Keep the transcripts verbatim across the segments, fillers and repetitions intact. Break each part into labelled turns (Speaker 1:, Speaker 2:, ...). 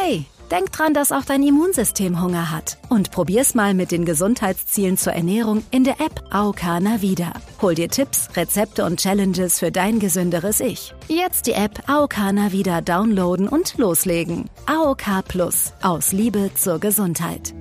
Speaker 1: Hey, denk dran, dass auch dein Immunsystem Hunger hat. Und probier's mal mit den Gesundheitszielen zur Ernährung in der App A O K Navida. Hol dir Tipps, Rezepte und Challenges für dein gesünderes Ich. Jetzt die App A O K Navida downloaden und loslegen. A O K Plus. Aus Liebe zur Gesundheit.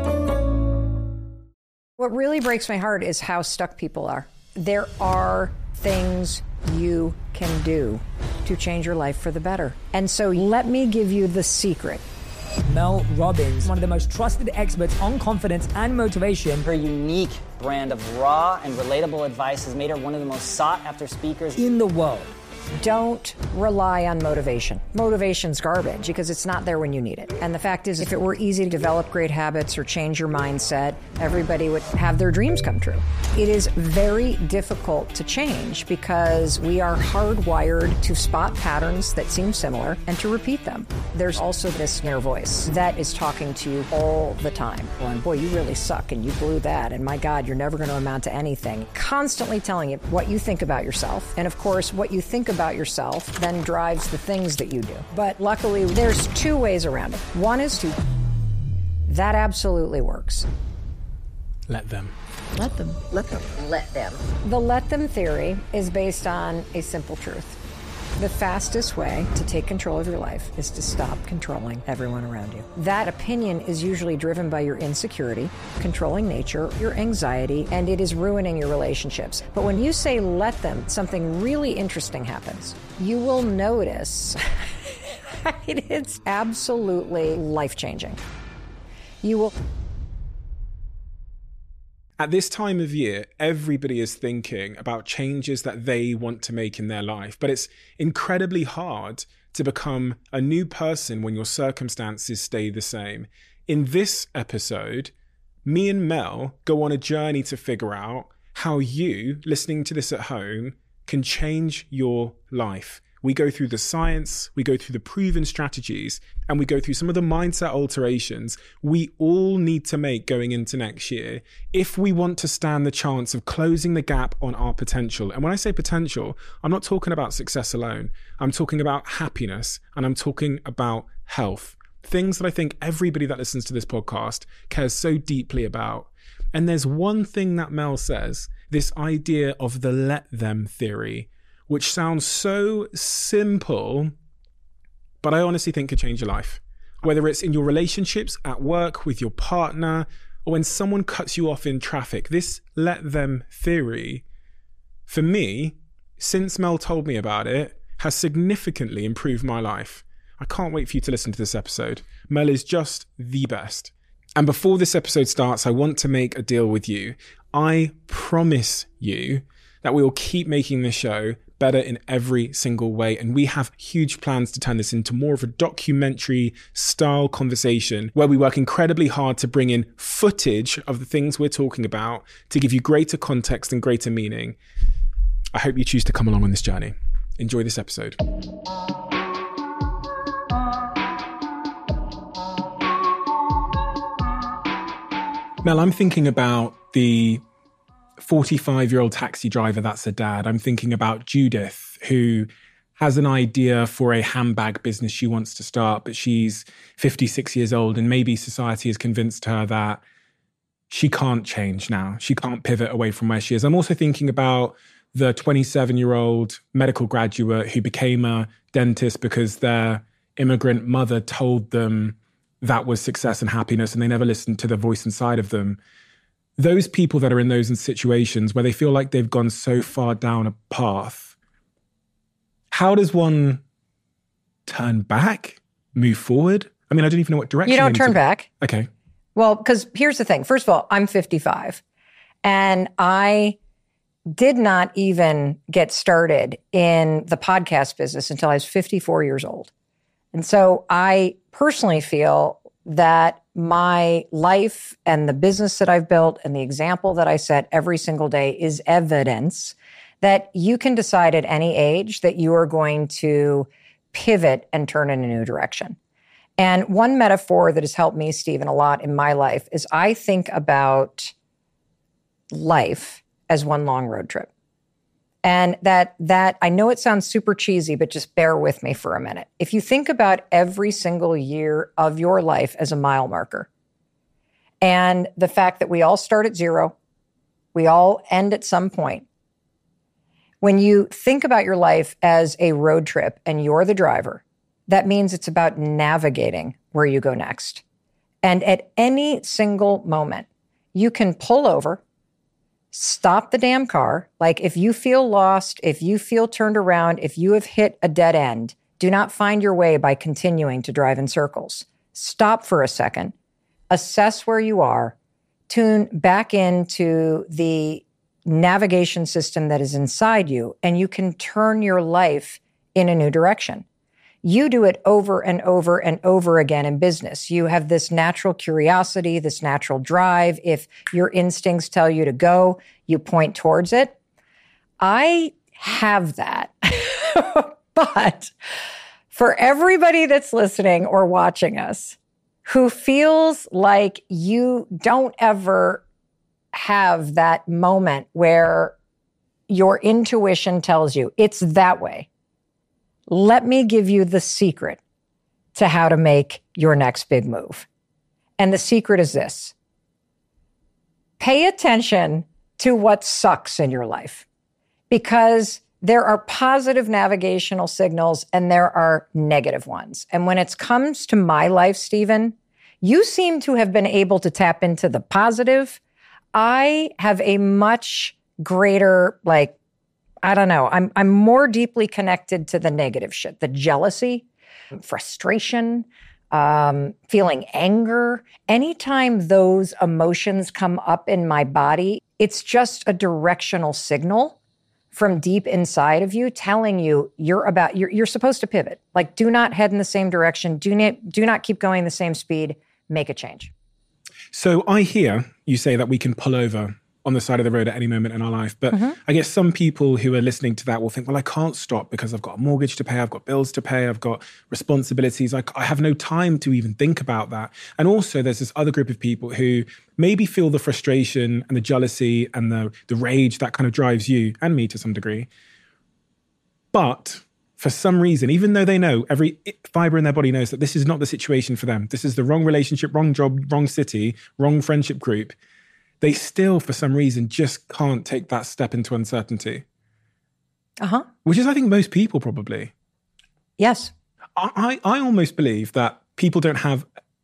Speaker 2: What really breaks my heart is how stuck people are. There are things you can do to change your life for the better. And so let me give you the secret.
Speaker 3: Mel Robbins, one of the most trusted experts on confidence and motivation.
Speaker 4: Her unique brand of raw and relatable advice has made her one of the most sought-after speakers
Speaker 3: in the world.
Speaker 2: Don't rely on motivation. Motivation's garbage because it's not there when you need it. And the fact is, if it were easy to develop great habits or change your mindset, everybody would have their dreams come true. It is very difficult to change because we are hardwired to spot patterns that seem similar and to repeat them. There's also this inner voice that is talking to you all the time. Going, boy, you really suck and you blew that. And my God, you're never going to amount to anything. Constantly telling you what you think about yourself. And of course, what you think about yourself then drives the things that you do. But luckily, there's two ways around it. One is to, that absolutely works.
Speaker 5: Let them.
Speaker 6: Let them. Let them. Let them.
Speaker 2: The let them theory is based on a simple truth. The fastest way to take control of your life is to stop controlling everyone around you. That opinion is usually driven by your insecurity, controlling nature, your anxiety, and it is ruining your relationships. But when you say let them, something really interesting happens. You will notice it's absolutely life-changing. You will...
Speaker 5: At this time of year, everybody is thinking about changes that they want to make in their life, but it's incredibly hard to become a new person when your circumstances stay the same. In this episode, me and Mel go on a journey to figure out how you, listening to this at home, can change your life. We go through the science, we go through the proven strategies, and we go through some of the mindset alterations we all need to make going into next year if we want to stand the chance of closing the gap on our potential. And when I say potential, I'm not talking about success alone. I'm talking about happiness, and I'm talking about health. Things that I think everybody that listens to this podcast cares so deeply about. And there's one thing that Mel says, this idea of the let them theory, which sounds so simple, but I honestly think could change your life. Whether it's in your relationships, at work, with your partner, or when someone cuts you off in traffic, this let them theory, for me, since Mel told me about it, has significantly improved my life. I can't wait for you to listen to this episode. Mel is just the best. And before this episode starts, I want to make a deal with you. I promise you that we will keep making this show better in every single way. And we have huge plans to turn this into more of a documentary style conversation where we work incredibly hard to bring in footage of the things we're talking about to give you greater context and greater meaning. I hope you choose to come along on this journey. Enjoy this episode. Mel, I'm thinking about the forty-five-year-old taxi driver that's a dad. I'm thinking about Judith, who has an idea for a handbag business she wants to start, but she's fifty-six years old, and maybe society has convinced her that she can't change now. She can't pivot away from where she is. I'm also thinking about the twenty-seven-year-old medical graduate who became a dentist because their immigrant mother told them that was success and happiness, and they never listened to the voice inside of them. Those people that are in those situations where they feel like they've gone so far down a path, how does one turn back, move forward? I mean, I don't even know what direction.
Speaker 2: You don't turn
Speaker 5: to...
Speaker 2: back.
Speaker 5: Okay.
Speaker 2: Well, because here's the thing. First of all, I'm fifty-five, and I did not even get started in the podcast business until I was fifty-four years old. And so I personally feel that my life and the business that I've built and the example that I set every single day is evidence that you can decide at any age that you are going to pivot and turn in a new direction. And one metaphor that has helped me, Stephen, a lot in my life is I think about life as one long road trip. And that, that I know it sounds super cheesy, but just bear with me for a minute. If you think about every single year of your life as a mile marker, and the fact that we all start at zero, we all end at some point. When you think about your life as a road trip and you're the driver, that means it's about navigating where you go next. And at any single moment, you can pull over, stop the damn car. Like if you feel lost, if you feel turned around, if you have hit a dead end, do not find your way by continuing to drive in circles. Stop for a second, assess where you are, tune back into the navigation system that is inside you, and you can turn your life in a new direction. You do it over and over and over again in business. You have this natural curiosity, this natural drive. If your instincts tell you to go, you point towards it. I have that. But for everybody that's listening or watching us who feels like you don't ever have that moment where your intuition tells you it's that way, let me give you the secret to how to make your next big move. And the secret is this. Pay attention to what sucks in your life, because there are positive navigational signals and there are negative ones. And when it comes to my life, Stephen, you seem to have been able to tap into the positive. I have a much greater, like, I don't know. I'm I'm more deeply connected to the negative shit, the jealousy, frustration, um, feeling anger. Anytime those emotions come up in my body, it's just a directional signal from deep inside of you telling you you're about you're you're supposed to pivot. Like, do not head in the same direction. Do not do not keep going the same speed. Make a change.
Speaker 5: So I hear you say that we can pull over on the side of the road at any moment in our life. But
Speaker 2: mm-hmm.
Speaker 5: I guess some people who are listening to that will think, well, I can't stop because I've got a mortgage to pay, I've got bills to pay, I've got responsibilities. I, I have no time to even think about that. And also there's this other group of people who maybe feel the frustration and the jealousy and the, the rage that kind of drives you and me to some degree. But for some reason, even though they know, every fiber in their body knows that this is not the situation for them, this is the wrong relationship, wrong job, wrong city, wrong friendship group, they still, for some reason, just can't take that step into uncertainty.
Speaker 2: Uh-huh.
Speaker 5: Which is, I think, most people probably.
Speaker 2: Yes.
Speaker 5: I, I, I almost believe that people don't have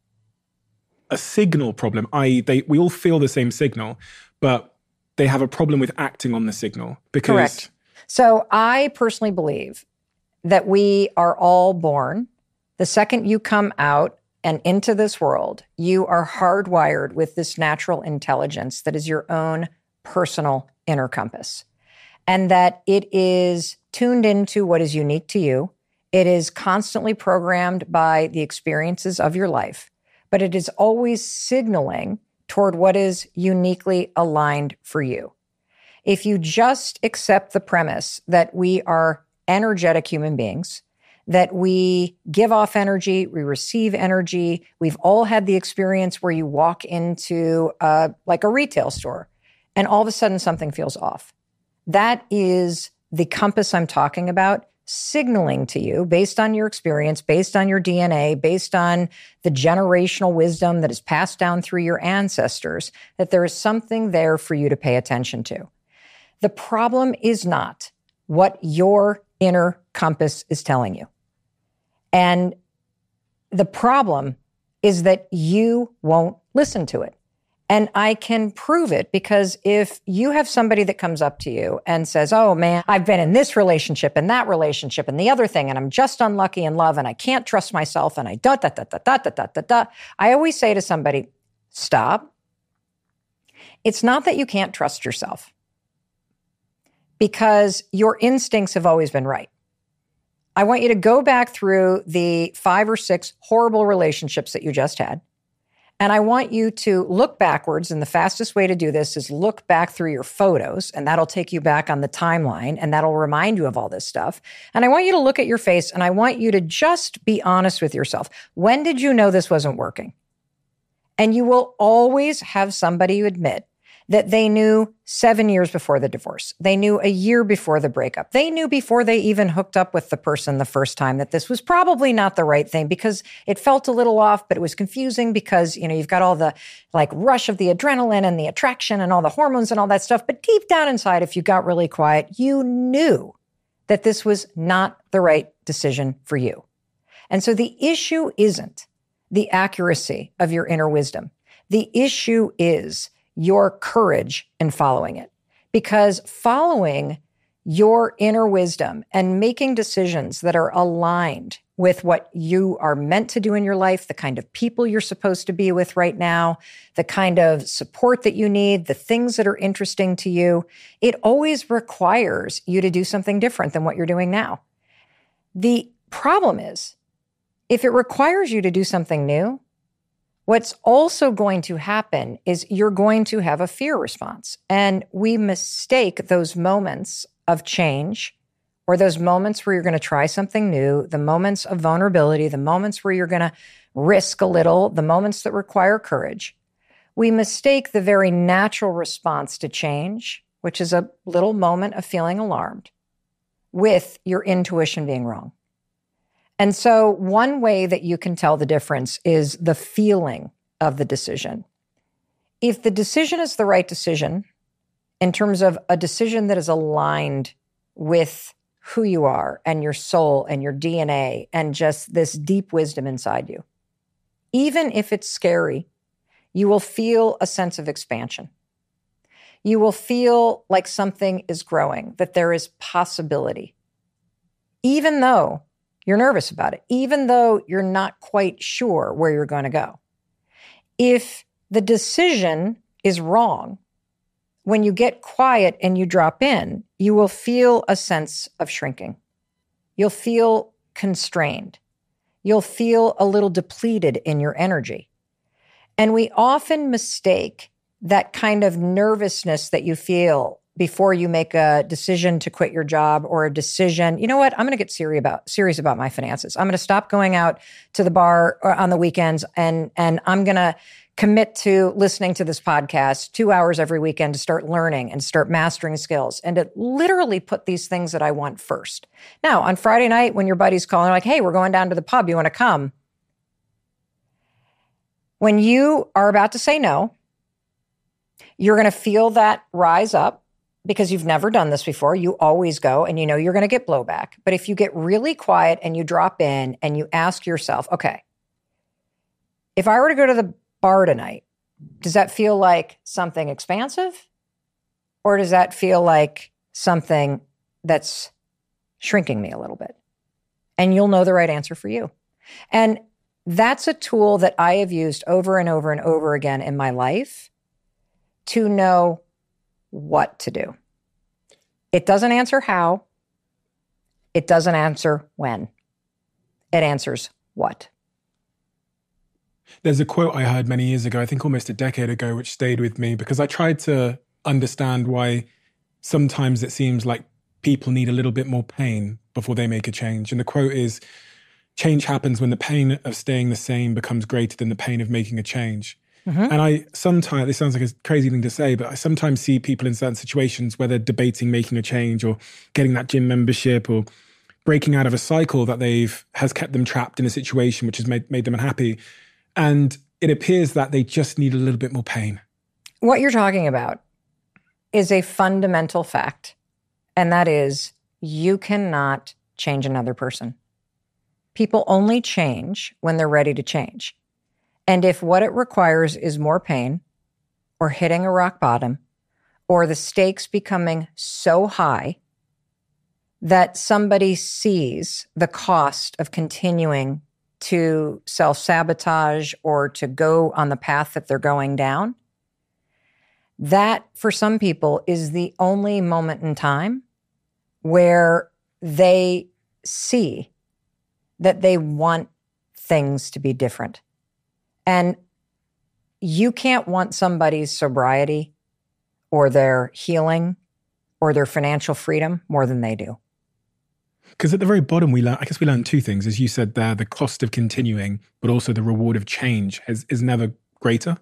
Speaker 5: a signal problem, that is they we all feel the same signal, but they have a problem with acting on the signal. Because
Speaker 2: correct. So I personally believe that we are all born, the second you come out and into this world, you are hardwired with this natural intelligence that is your own personal inner compass. And that it is tuned into what is unique to you. It is constantly programmed by the experiences of your life, but it is always signaling toward what is uniquely aligned for you. If you just accept the premise that we are energetic human beings, that we give off energy, we receive energy. We've all had the experience where you walk into uh, like a retail store and all of a sudden something feels off. That is the compass I'm talking about, signaling to you based on your experience, based on your D N A, based on the generational wisdom that is passed down through your ancestors, that there is something there for you to pay attention to. The problem is not what your inner compass is telling you. And the problem is that you won't listen to it. And I can prove it because if you have somebody that comes up to you and says, oh man, I've been in this relationship and that relationship and the other thing, and I'm just unlucky in love and I can't trust myself and I da da da da da da da da da. I always say to somebody, stop. It's not that you can't trust yourself because your instincts have always been right. I want you to go back through the five or six horrible relationships that you just had. And I want you to look backwards. And the fastest way to do this is look back through your photos. And that'll take you back on the timeline. And that'll remind you of all this stuff. And I want you to look at your face. And I want you to just be honest with yourself. When did you know this wasn't working? And you will always have somebody admit that they knew seven years before the divorce. They knew a year before the breakup. They knew before they even hooked up with the person the first time that this was probably not the right thing because it felt a little off, but it was confusing because, you know, you've got all the like rush of the adrenaline and the attraction and all the hormones and all that stuff. But deep down inside, if you got really quiet, you knew that this was not the right decision for you. And so the issue isn't the accuracy of your inner wisdom. The issue is your courage in following it. Because following your inner wisdom and making decisions that are aligned with what you are meant to do in your life, the kind of people you're supposed to be with right now, the kind of support that you need, the things that are interesting to you, it always requires you to do something different than what you're doing now. The problem is, if it requires you to do something new, what's also going to happen is you're going to have a fear response. And we mistake those moments of change or those moments where you're going to try something new, the moments of vulnerability, the moments where you're going to risk a little, the moments that require courage. We mistake the very natural response to change, which is a little moment of feeling alarmed, with your intuition being wrong. And so one way that you can tell the difference is the feeling of the decision. If the decision is the right decision, in terms of a decision that is aligned with who you are and your soul and your D N A and just this deep wisdom inside you, even if it's scary, you will feel a sense of expansion. You will feel like something is growing, that there is possibility, even though you're nervous about it, even though you're not quite sure where you're going to go. If the decision is wrong, when you get quiet and you drop in, you will feel a sense of shrinking. You'll feel constrained. You'll feel a little depleted in your energy. And we often mistake that kind of nervousness that you feel before you make a decision to quit your job or a decision, you know what, I'm going to get serious about serious about my finances. I'm going to stop going out to the bar on the weekends and, and I'm going to commit to listening to this podcast two hours every weekend to start learning and start mastering skills and to literally put these things that I want first. Now, on Friday night, when your buddy's calling, like, hey, we're going down to the pub, you want to come? When you are about to say no, you're going to feel that rise up because you've never done this before. You always go and you know you're going to get blowback. But if you get really quiet and you drop in and you ask yourself, okay, if I were to go to the bar tonight, does that feel like something expansive? Or does that feel like something that's shrinking me a little bit? And you'll know the right answer for you. And that's a tool that I have used over and over and over again in my life to know what to do. It doesn't answer how. It doesn't answer when. It answers what.
Speaker 5: There's a quote I heard many years ago, I think almost a decade ago, which stayed with me because I tried to understand why sometimes it seems like people need a little bit more pain before they make a change. And the quote is, change happens when the pain of staying the same becomes greater than the pain of making a change. Mm-hmm. And I sometimes, this sounds like a crazy thing to say, but I sometimes see people in certain situations where they're debating making a change or getting that gym membership or breaking out of a cycle that they've has kept them trapped in a situation which has made, made them unhappy. And it appears that they just need a little bit more pain.
Speaker 2: What you're talking about is a fundamental fact, and that is you cannot change another person. People only change when they're ready to change. And if what it requires is more pain or hitting a rock bottom or the stakes becoming so high that somebody sees the cost of continuing to self-sabotage or to go on the path that they're going down, that for some people is the only moment in time where they see that they want things to be different. And you can't want somebody's sobriety or their healing or their financial freedom more than they do.
Speaker 5: Because at the very bottom, we learn, I guess we learned two things. As you said there, the cost of continuing, but also the reward of change is, is never greater.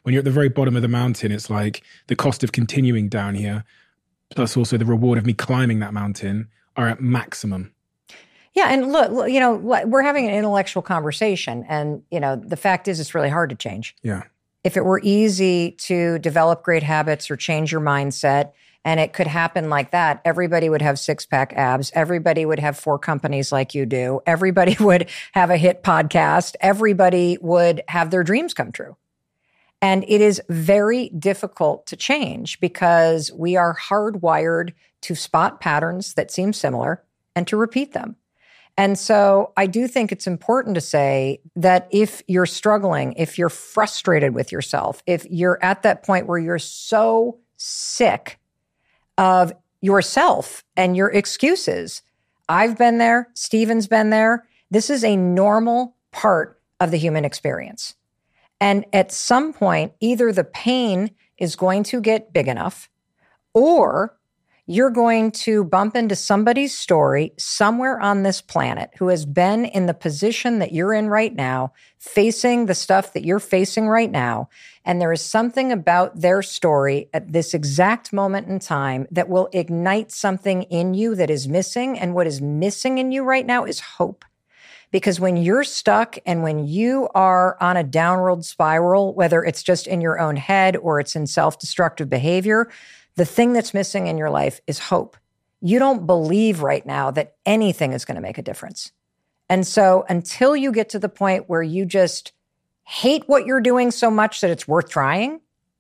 Speaker 5: when you're at the very bottom of the mountain, it's like the cost of continuing down here, plus also the reward of me climbing that mountain, are at maximum.
Speaker 2: Yeah, and look, you know, we're having an intellectual conversation, and, you know, the fact is it's really hard to change.
Speaker 5: Yeah.
Speaker 2: If it were easy to develop great habits or change your mindset, and it could happen like that, everybody would have six-pack abs. Everybody would have four companies like you do. Everybody would have a hit podcast. Everybody would have their dreams come true. And it is very difficult to change because we are hardwired to spot patterns that seem similar and to repeat them. And so I do think it's important to say that if you're struggling, if you're frustrated with yourself, if you're at that point where you're so sick of yourself and your excuses, I've been there, Stephen's been there. This is a normal part of the human experience. And at some point, either the pain is going to get big enough, or you're going to bump into somebody's story somewhere on this planet who has been in the position that you're in right now, facing the stuff that you're facing right now. And there is something about their story at this exact moment in time that will ignite something in you that is missing. And what is missing in you right now is hope. Because when you're stuck and when you are on a downward spiral, whether it's just in your own head or it's in self-destructive behavior, the thing that's missing in your life is hope. You don't believe right now that anything is going to make a difference. And so until you get to the point where you just hate what you're doing so much that it's worth trying,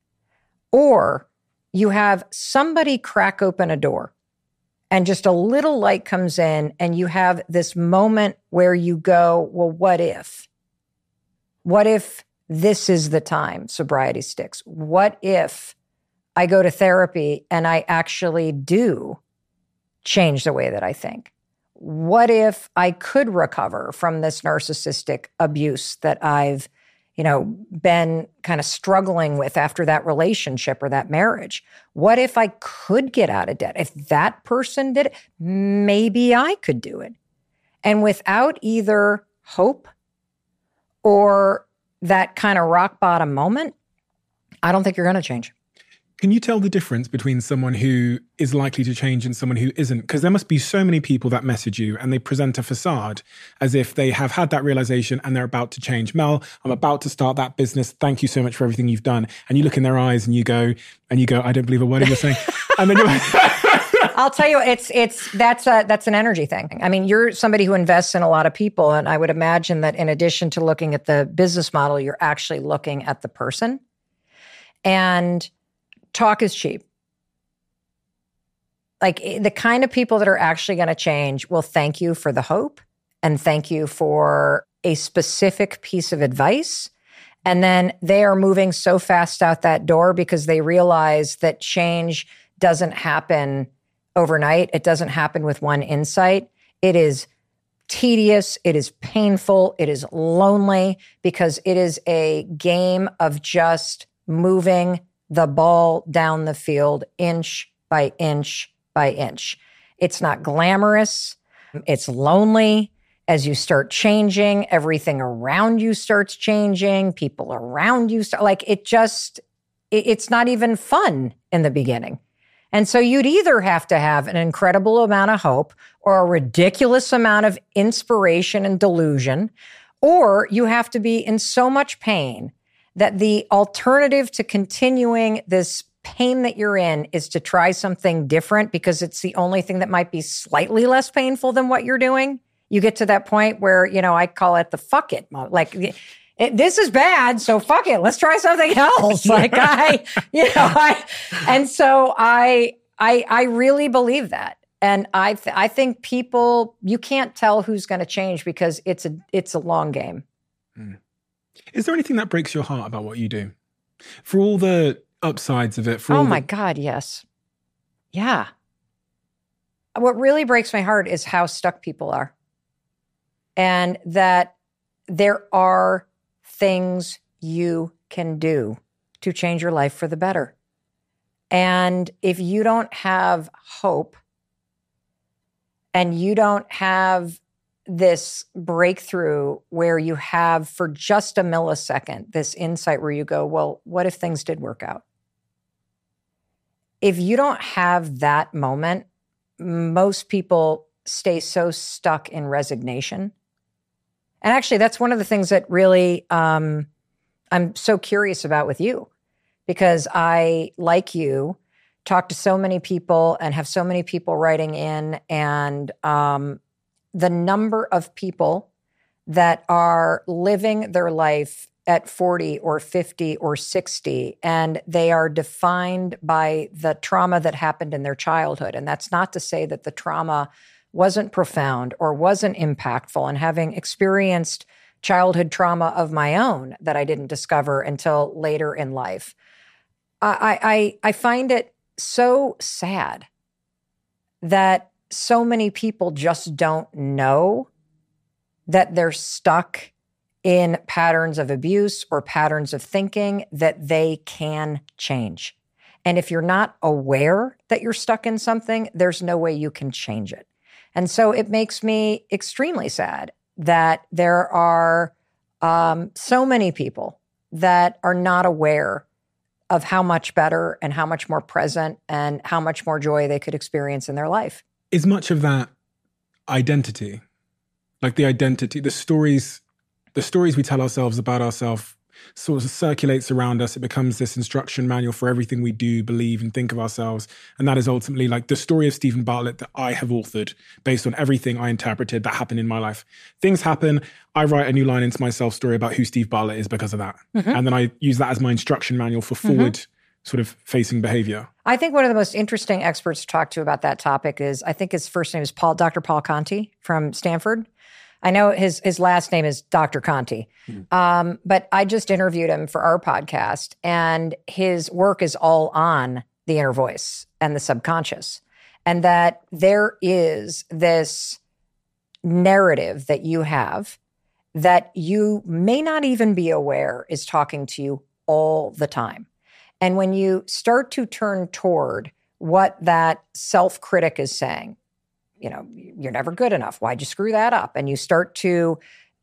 Speaker 2: or you have somebody crack open a door and just a little light comes in and you have this moment where you go, well, what if? What if this is the time sobriety sticks? What if I go to therapy and I actually do change the way that I think? What if I could recover from this narcissistic abuse that I've, you know, been kind of struggling with after that relationship or that marriage? What if I could get out of debt? If that person did it, maybe I could do it. And without either hope or that kind of rock bottom moment, I don't think you're going to change.
Speaker 5: Can you tell the difference between someone who is likely to change and someone who isn't? Because there must be so many people that message you and they present a facade as if they have had that realization and they're about to change. Mel, I'm about to start that business. Thank you so much for everything you've done. And you look in their eyes and you go, and you go, I don't believe a word of you're saying. And then you're like,
Speaker 2: I'll tell you, it's it's that's a, that's an energy thing. I mean, you're somebody who invests in a lot of people. And I would imagine that in addition to looking at the business model, you're actually looking at the person. And talk is cheap. Like the kind of people that are actually going to change will thank you for the hope and thank you for a specific piece of advice. And then they are moving so fast out that door because they realize that change doesn't happen overnight. It doesn't happen with one insight. It is tedious. It is painful. It is lonely because it is a game of just moving the ball down the field inch by inch by inch. It's not glamorous. It's lonely. As you start changing, everything around you starts changing. People around you start, like it just, it, it's not even fun in the beginning. And so you'd either have to have an incredible amount of hope or a ridiculous amount of inspiration and delusion, or you have to be in so much pain that the alternative to continuing this pain that you're in is to try something different because it's the only thing that might be slightly less painful than what you're doing. You get to that point where, you know, I call it the fuck it. Like, it, this is bad, so fuck it. Let's try something else. Like I, you know, I, and so I, I, I really believe that. And I, th- I think people, you can't tell who's going to change because it's a, it's a long game.
Speaker 5: Mm. Is there anything that breaks your heart about what you do? For all the upsides of it? For
Speaker 2: oh
Speaker 5: all
Speaker 2: my
Speaker 5: the-
Speaker 2: God, yes. Yeah. What really breaks my heart is how stuck people are. And that there are things you can do to change your life for the better. And if you don't have hope and you don't have this breakthrough where you have for just a millisecond this insight where you go, well, what if things did work out? If you don't have that moment, most people stay so stuck in resignation. And actually, that's one of the things that really um, I'm so curious about with you, because I, like you, talk to so many people and have so many people writing in, and um, the number of people that are living their life at forty or fifty or sixty, and they are defined by the trauma that happened in their childhood. And that's not to say that the trauma wasn't profound or wasn't impactful. And having experienced childhood trauma of my own that I didn't discover until later in life, I, I, I find it so sad that so many people just don't know that they're stuck in patterns of abuse or patterns of thinking that they can change. And if you're not aware that you're stuck in something, there's no way you can change it. And so it makes me extremely sad that there are um, so many people that are not aware of how much better and how much more present and how much more joy they could experience in their life.
Speaker 5: Is much of that identity, like the identity, the stories, the stories we tell ourselves about ourselves sort of circulates around us. It becomes this instruction manual for everything we do, believe, and think of ourselves. And that is ultimately like the story of Stephen Bartlett that I have authored based on everything I interpreted that happened in my life. Things happen. I write a new line into my self-story about who Steve Bartlett is because of that. Mm-hmm. And then I use that as my instruction manual for forward mm-hmm. sort of facing behavior.
Speaker 2: I think one of the most interesting experts to talk to about that topic is, I think his first name is Paul, Doctor Paul Conti from Stanford. I know his his last name is Doctor Conti, mm. um, but I just interviewed him for our podcast, and his work is all on the inner voice and the subconscious, and that there is this narrative that you have that you may not even be aware is talking to you all the time. And when you start to turn toward what that self-critic is saying, you know, you're never good enough. Why'd you screw that up? And you start to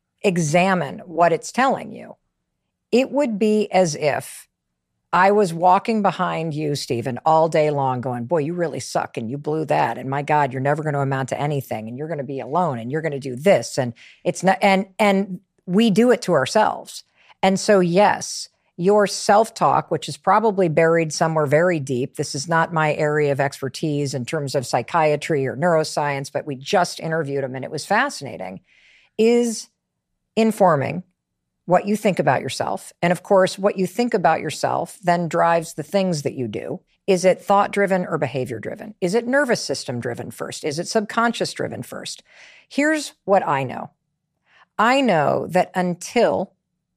Speaker 2: examine what it's telling you. It would be as if I was walking behind you, Stephen, all day long going, boy, you really suck and you blew that. And my God, you're never going to amount to anything. And you're going to be alone and you're going to do this. And it's not, and, and we do it to ourselves. And so, yes, your self-talk, which is probably buried somewhere very deep. This is not my area of expertise in terms of psychiatry or neuroscience, but we just interviewed him and it was fascinating, is informing what you think about yourself. And of course, what you think about yourself then drives the things that you do. Is it thought-driven or behavior-driven? Is it nervous system-driven first? Is it subconscious-driven first? Here's what I know. I know that until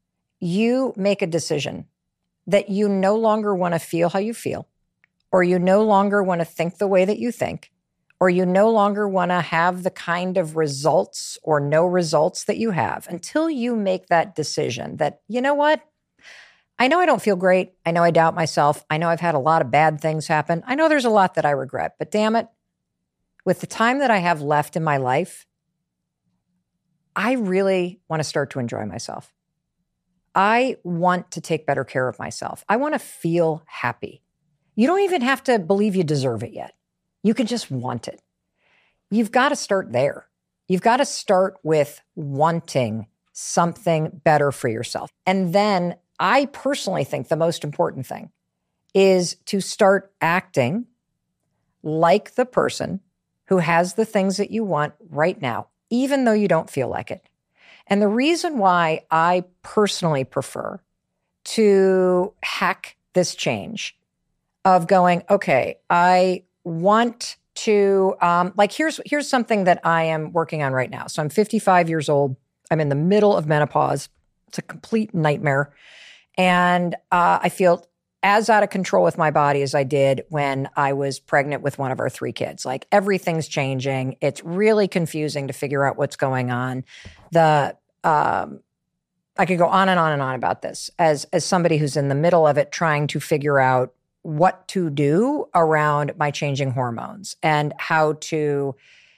Speaker 2: you make a decision that you no longer want to feel how you feel, or you no longer want to think the way that you think, or you no longer want to have the kind of results or no results that you have, until you make that decision that, you know what? I know I don't feel great. I know I doubt myself. I know I've had a lot of bad things happen. I know there's a lot that I regret, but damn it, with the time that I have left in my life, I really want to start to enjoy myself. I want to take better care of myself. I want to feel happy. You don't even have to believe you deserve it yet. You can just want it. You've got to start there. You've got to start with wanting something better for yourself. And then I personally think the most important thing is to start acting like the person who has the things that you want right now, even though you don't feel like it. And the reason why I personally prefer to hack this change of going, okay, I want to, um, like, here's here's something that I am working on right now. So I'm fifty-five years old. I'm in the middle of menopause. It's a complete nightmare. And uh, I feel as out of control with my body as I did when I was pregnant with one of our three kids. Like, everything's changing. It's really confusing to figure out what's going on. The um, I could go on and on and on about this as as somebody who's in the middle of it, trying to figure out what to do around my changing hormones and how to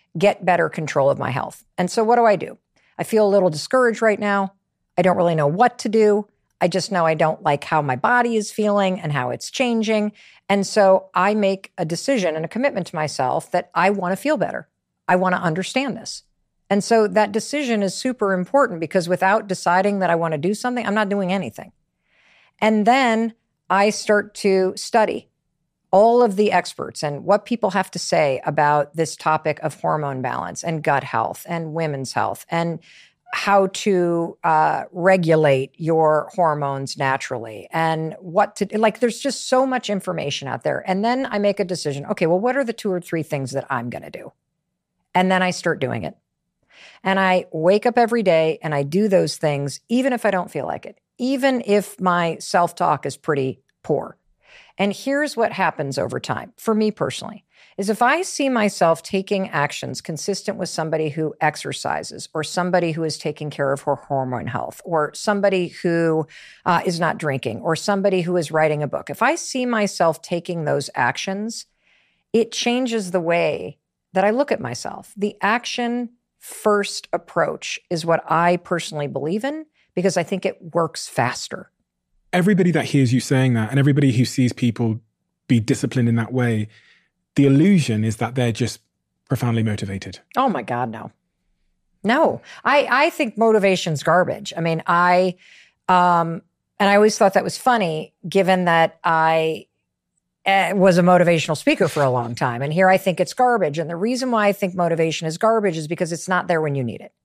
Speaker 2: get better control of my health. And so what do I do? I feel a little discouraged right now. I don't really know what to do. I just know I don't like how my body is feeling and how it's changing. And so I make a decision and a commitment to myself that I want to feel better. I want to understand this. And so that decision is super important because without deciding that I want to do something, I'm not doing anything. And then I start to study all of the experts and what people have to say about this topic of hormone balance and gut health and women's health and how to uh, regulate your hormones naturally and what to, like, there's just so much information out there. And then I make a decision. Okay, well, what are the two or three things that I'm going to do? And then I start doing it. And I wake up every day and I do those things, even if I don't feel like it, even if my self-talk is pretty poor. And here's what happens over time, for me personally, is if I see myself taking actions consistent with somebody who exercises or somebody who is taking care of her hormone health or somebody who uh, is not drinking or somebody who is writing a book, if I see myself taking those actions, it changes the way that I look at myself. The action first approach is what I personally believe in because I think it works faster.
Speaker 5: Everybody that hears you saying that and everybody who sees people be disciplined in that way, the illusion is that they're just profoundly motivated.
Speaker 2: Oh my God, no. No, I, I think motivation's garbage. I mean, I, um, and I always thought that was funny given that I uh, was a motivational speaker for a long time. And here I think it's garbage. And the reason why I think motivation is garbage is because it's not there when you need it.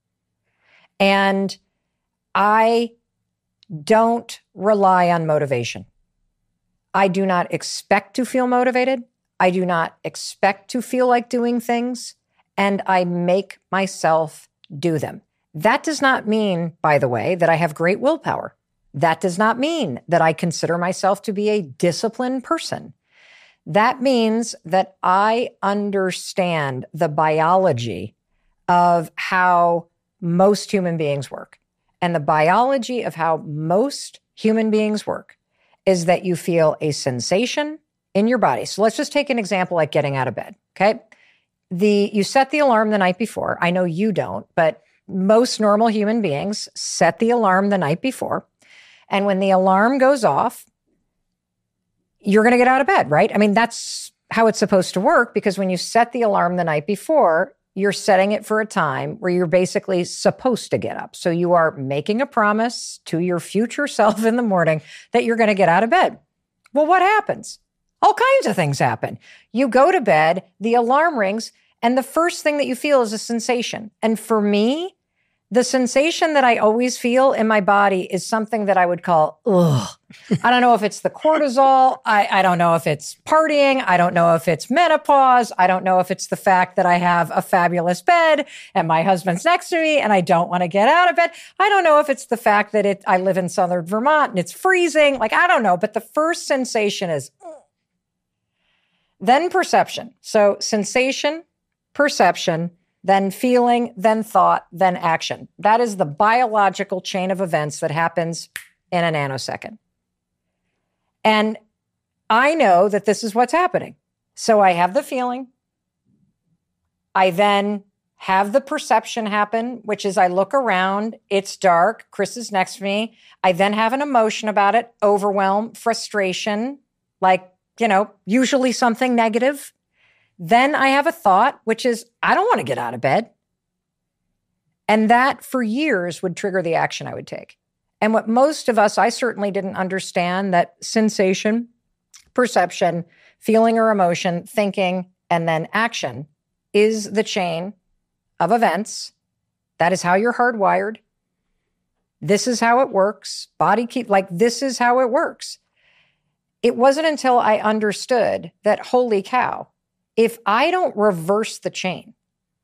Speaker 2: And I don't rely on motivation. I do not expect to feel motivated. I do not expect to feel like doing things, and I make myself do them. That does not mean, by the way, that I have great willpower. That does not mean that I consider myself to be a disciplined person. That means that I understand the biology of how most human beings work. And the biology of how most human beings work is that you feel a sensation in your body. So let's just take an example like getting out of bed, okay? The you set the alarm the night before. I know you don't, but most normal human beings set the alarm the night before. And when the alarm goes off, you're going to get out of bed, right? I mean, that's how it's supposed to work because when you set the alarm the night before, you're setting it for a time where you're basically supposed to get up. So you are making a promise to your future self in the morning that you're going to get out of bed. Well, what happens? All kinds of things happen. You go to bed, the alarm rings, and the first thing that you feel is a sensation. And for me, the sensation that I always feel in my body is something that I would call, ugh. I don't know if it's the cortisol. I, I don't know if it's partying. I don't know if it's menopause. I don't know if it's the fact that I have a fabulous bed and my husband's next to me and I don't want to get out of bed. I don't know if it's the fact that it, I live in southern Vermont and it's freezing. Like, I don't know. But the first sensation is, ugh. Then perception. So sensation, perception, then feeling, then thought, then action. That is the biological chain of events that happens in a nanosecond. And I know that this is what's happening. So I have the feeling. I then have the perception happen, which is I look around, it's dark, Chris is next to me. I then have an emotion about it, overwhelm, frustration, like, you know, usually something negative. Then I have a thought, which is, I don't want to get out of bed. And that for years would trigger the action I would take. And what most of us, I certainly didn't understand that sensation, perception, feeling or emotion, thinking, and then action is the chain of events. That is how you're hardwired. This is how it works. Body keep, like this is how it works. It wasn't until I understood that, holy cow, if I don't reverse the chain,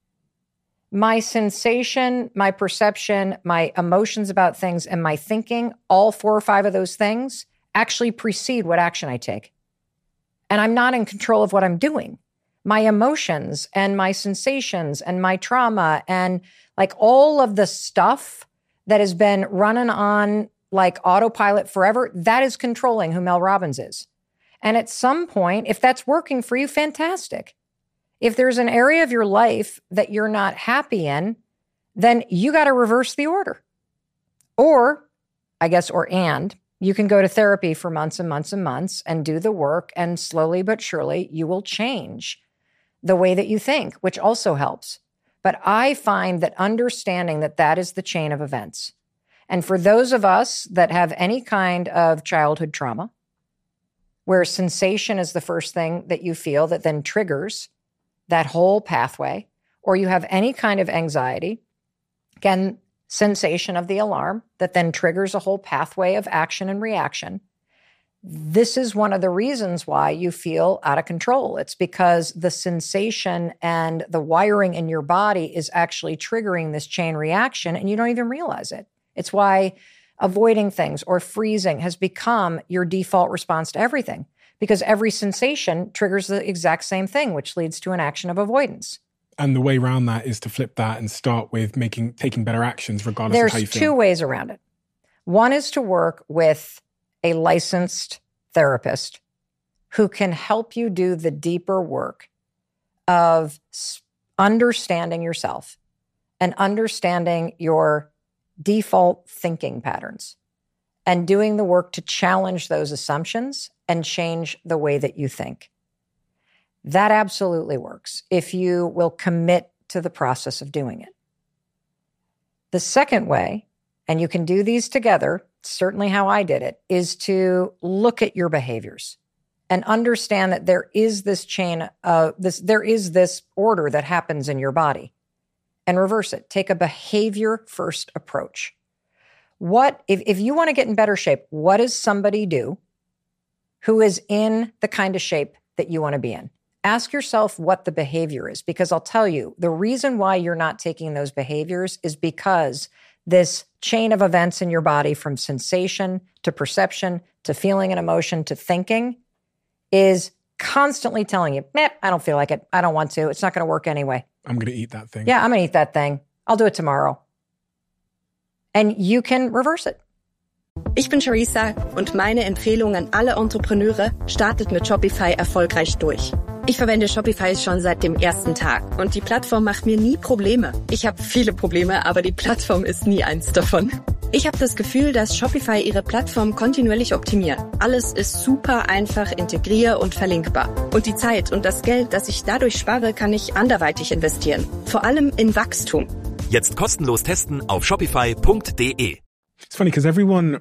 Speaker 2: my sensation, my perception, my emotions about things, and my thinking, all four or five of those things actually precede what action I take. And I'm not in control of what I'm doing. My emotions and my sensations and my trauma and like all of the stuff that has been running on like autopilot forever, that is controlling who Mel Robbins is. And at some point, if that's working for you, fantastic. If there's an area of your life that you're not happy in, then you got to reverse the order. Or, I guess, or and, you can go to therapy for months and months and months and do the work, and slowly but surely you will change the way that you think, which also helps. But I find that understanding that that is the chain of events. And for those of us that have any kind of childhood trauma, where sensation is the first thing that you feel that then triggers that whole pathway, or you have any kind of anxiety, again, sensation of the alarm that then triggers a whole pathway of action and reaction. This is one of the reasons why you feel out of control. It's because the sensation and the wiring in your body is actually triggering this chain reaction, and you don't even realize it. It's why avoiding things or freezing has become your default response to everything, because every sensation triggers the exact same thing, which leads to an action of avoidance.
Speaker 5: And the way around that is to flip that and start with making taking better actions regardless
Speaker 2: There's
Speaker 5: of how you feel.
Speaker 2: There's two ways around it. One is to work with a licensed therapist who can help you do the deeper work of understanding yourself and understanding your default thinking patterns and doing the work to challenge those assumptions and change the way that you think. That absolutely works if you will commit to the process of doing it. The second way, and you can do these together, certainly how I did it, is to look at your behaviors and understand that there is this chain of this, there is this order that happens in your body, and reverse it. Take a behavior first approach. What, if, if you want to get in better shape, what does somebody do who is in the kind of shape that you want to be in? Ask yourself what the behavior is, because I'll tell you, the reason why you're not taking those behaviors is because this chain of events in your body, from sensation to perception to feeling and emotion to thinking, is constantly telling you, meh, I don't feel like it. I don't want to. It's not going to work anyway.
Speaker 5: I'm going to eat that thing.
Speaker 2: Yeah, I'm going to eat that thing. I'll do it tomorrow. And you can reverse it.
Speaker 7: Ich bin Charissa und meine Empfehlung an alle Entrepreneure: startet mit Shopify erfolgreich durch. Ich verwende Shopify schon seit dem ersten Tag und die Plattform macht mir nie Probleme. Ich habe viele Probleme, aber die Plattform ist nie eins davon. Ich habe das Gefühl, dass Shopify ihre Plattform kontinuierlich optimiert. Alles ist super einfach, integrier- und verlinkbar. Und die Zeit und das Geld, das ich dadurch spare, kann ich anderweitig investieren. Vor allem in Wachstum.
Speaker 8: Jetzt kostenlos testen auf shopify punkt de.
Speaker 5: It's funny because everyone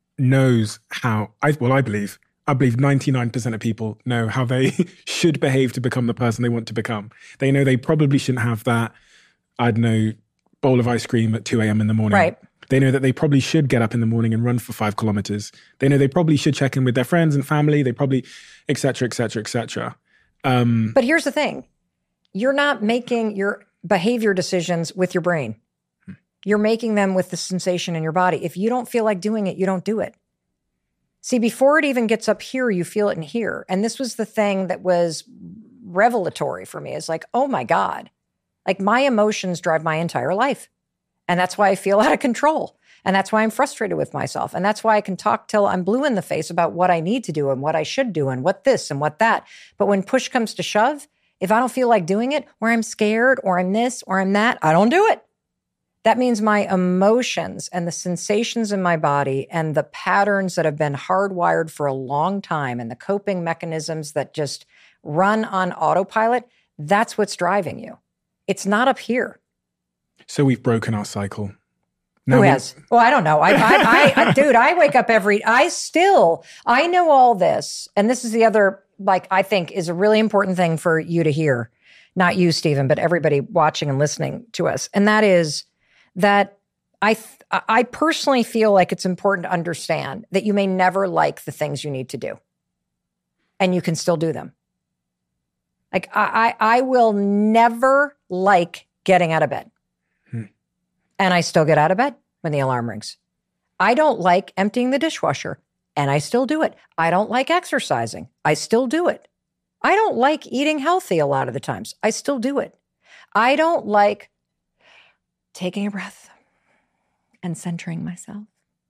Speaker 5: knows how, I, well, I believe, I believe ninety-nine percent of people know how they should behave to become the person they want to become. They know they probably shouldn't have that, I don't know, bowl of ice cream at two a.m. in the morning.
Speaker 2: Right.
Speaker 5: They know that they probably should get up in the morning and run for five kilometers. They know they probably should check in with their friends and family. They probably, et cetera, et cetera, et cetera. Um,
Speaker 2: but here's the thing. You're not making your behavior decisions with your brain. You're making them with the sensation in your body. If you don't feel like doing it, you don't do it. See, before it even gets up here, you feel it in here. And this was the thing that was revelatory for me. It's like, oh my God, like my emotions drive my entire life. And that's why I feel out of control. And that's why I'm frustrated with myself. And that's why I can talk till I'm blue in the face about what I need to do and what I should do and what this and what that. But when push comes to shove, if I don't feel like doing it, or I'm scared, or I'm this, or I'm that, I don't do it. That means my emotions and the sensations in my body and the patterns that have been hardwired for a long time and the coping mechanisms that just run on autopilot, that's what's driving you. It's not up here.
Speaker 5: So we've broken our cycle. Now
Speaker 2: Who
Speaker 5: we-
Speaker 2: has? Well, I don't know. I, I, I, I, dude, I wake up every, I still, I know all this. And this is the other, like, I think is a really important thing for you to hear. Not you, Stephen, but everybody watching and listening to us. And that is, that I th- I personally feel like it's important to understand that you may never like the things you need to do, and you can still do them. Like I I, I will never like getting out of bed, hmm. and I still get out of bed when the alarm rings. I don't like emptying the dishwasher, and I still do it. I don't like exercising. I still do it. I don't like eating healthy a lot of the times. I still do it. I don't like taking a breath and centering myself.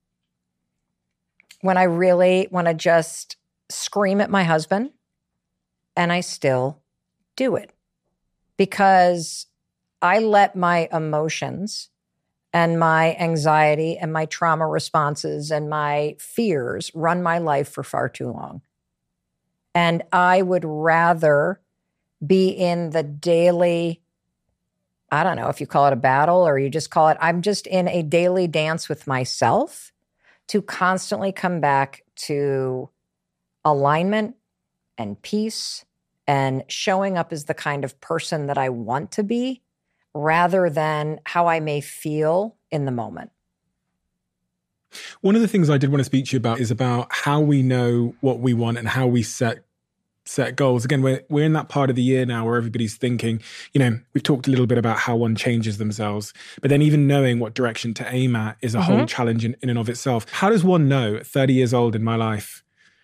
Speaker 2: When I really want to just scream at my husband, and I still do it. because I let my emotions and my anxiety and my trauma responses and my fears run my life for far too long. And I would rather be in the daily, I don't know if you call it a battle or you just call it, I'm just in a daily dance with myself to constantly come back to alignment and peace and showing up as the kind of person that I want to be rather than how I may feel in the moment.
Speaker 5: One of the things I did want to speak to you about is about how we know what we want and how we set set goals. Again, we're, we're in that part of the year now where everybody's thinking, you know, we've talked a little bit about how one changes themselves, but then even knowing what direction to aim at is a mm-hmm. whole challenge in, in and of itself. How does one know at thirty years old in my life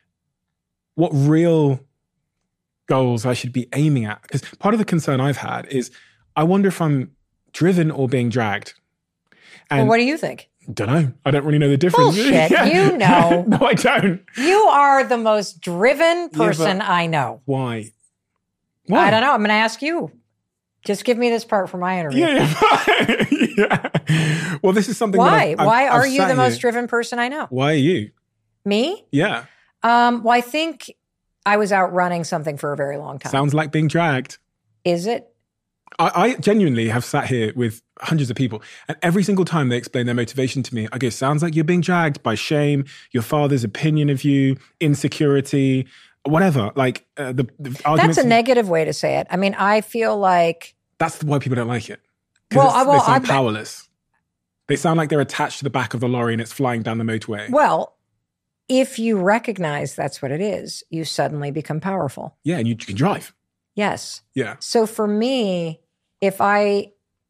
Speaker 5: what real goals I should be aiming at? Because part of the concern I've had is I wonder if I'm driven or being dragged. And
Speaker 2: well, what do you think?
Speaker 5: Don't know. I don't really know the difference.
Speaker 2: Bullshit. Yeah. You know.
Speaker 5: No, I don't.
Speaker 2: You are the most driven person yeah, I know.
Speaker 5: Why? Why?
Speaker 2: I don't know. I'm going to ask you. Just give me this part for my interview.
Speaker 5: Yeah. yeah. yeah. Well, this is something
Speaker 2: Why?
Speaker 5: That I've,
Speaker 2: Why
Speaker 5: I've,
Speaker 2: are
Speaker 5: I've
Speaker 2: you the most
Speaker 5: here.
Speaker 2: driven person I know?
Speaker 5: Why are you?
Speaker 2: Me?
Speaker 5: Yeah.
Speaker 2: Um, well, I think I was out running something for a very long time.
Speaker 5: Sounds like being dragged.
Speaker 2: Is it?
Speaker 5: I, I genuinely have sat here with hundreds of people, and every single time they explain their motivation to me, I go, sounds like you're being dragged by shame, your father's opinion of you, insecurity, whatever. Like uh, the, the arguments.
Speaker 2: That's a negative way to say it. I mean, I feel like
Speaker 5: that's why people don't like it.
Speaker 2: Well, I, well,
Speaker 5: they sound
Speaker 2: I,
Speaker 5: powerless. They sound like they're attached to the back of the lorry and it's flying down the motorway.
Speaker 2: Well, if you recognize that's what it is, you suddenly become powerful.
Speaker 5: Yeah, and you, you can drive.
Speaker 2: Yes.
Speaker 5: Yeah.
Speaker 2: So for me, if I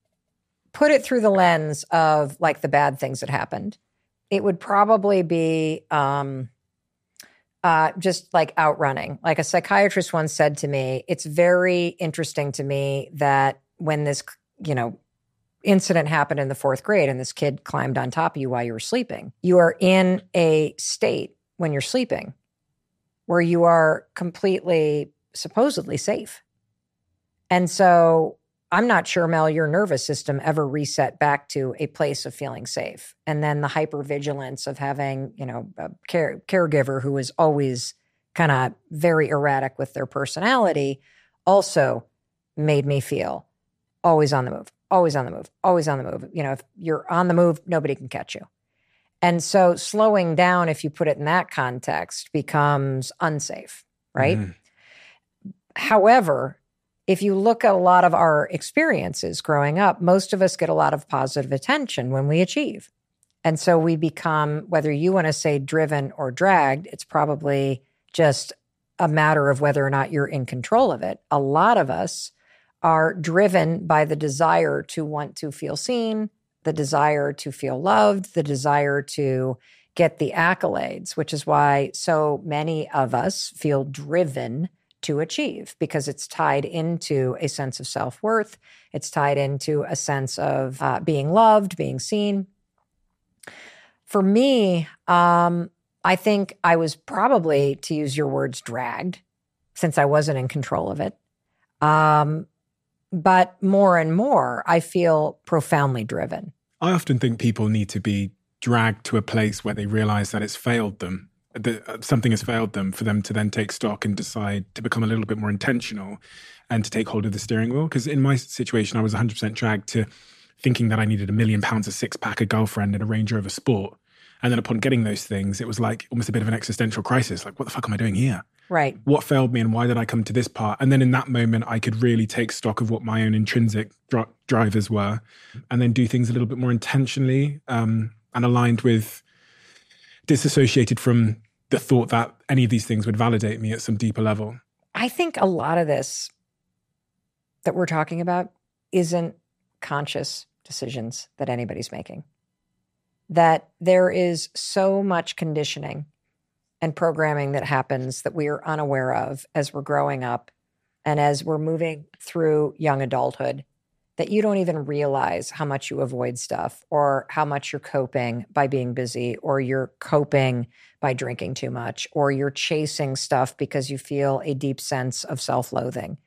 Speaker 2: put it through the lens of like the bad things that happened, it would probably be um, uh, just like outrunning. Like a psychiatrist once said to me, it's very interesting to me that when this, you know, incident happened in the fourth grade and this kid climbed on top of you while you were sleeping, you are in a state when you're sleeping where you are completely supposedly safe. And so I'm not sure, Mel, your nervous system ever reset back to a place of feeling safe. And then the hypervigilance of having, you know, a care, caregiver who is always kind of very erratic with their personality also made me feel always on the move, always on the move, always on the move. You know, if you're on the move, nobody can catch you. And so slowing down, if you put it in that context, becomes unsafe, right? Mm. However, if you look at a lot of our experiences growing up, most of us get a lot of positive attention when we achieve. And so we become, whether you want to say driven or dragged, it's probably just a matter of whether or not you're in control of it. A lot of us are driven by the desire to want to feel seen, the desire to feel loved, the desire to get the accolades, which is why so many of us feel driven to achieve, because it's tied into a sense of self-worth. It's tied into a sense of uh, being loved, being seen. For me, um, I think I was probably, to use your words, dragged, since I wasn't in control of it. Um, but more and more, I feel profoundly driven.
Speaker 5: I often think people need to be dragged to a place where they realize that it's failed them. That something has failed them, for them to then take stock and decide to become a little bit more intentional and to take hold of the steering wheel. Because in my situation, I was one hundred percent dragged to thinking that I needed a million pounds, a six-pack, a girlfriend, and a Range Rover Sport. And then upon getting those things, it was like almost a bit of an existential crisis. Like, what the fuck am I doing here?
Speaker 2: Right.
Speaker 5: What failed me and why did I come to this part? And then in that moment, I could really take stock of what my own intrinsic dri- drivers were and then do things a little bit more intentionally um, and aligned with, disassociated from the thought that any of these things would validate me at some deeper level.
Speaker 2: I think a lot of this that we're talking about isn't conscious decisions that anybody's making. That there is so much conditioning and programming that happens that we are unaware of as we're growing up and as we're moving through young adulthood, that you don't even realize how much you avoid stuff or how much you're coping by being busy, or you're coping by drinking too much, or you're chasing stuff because you feel a deep sense of self-loathing.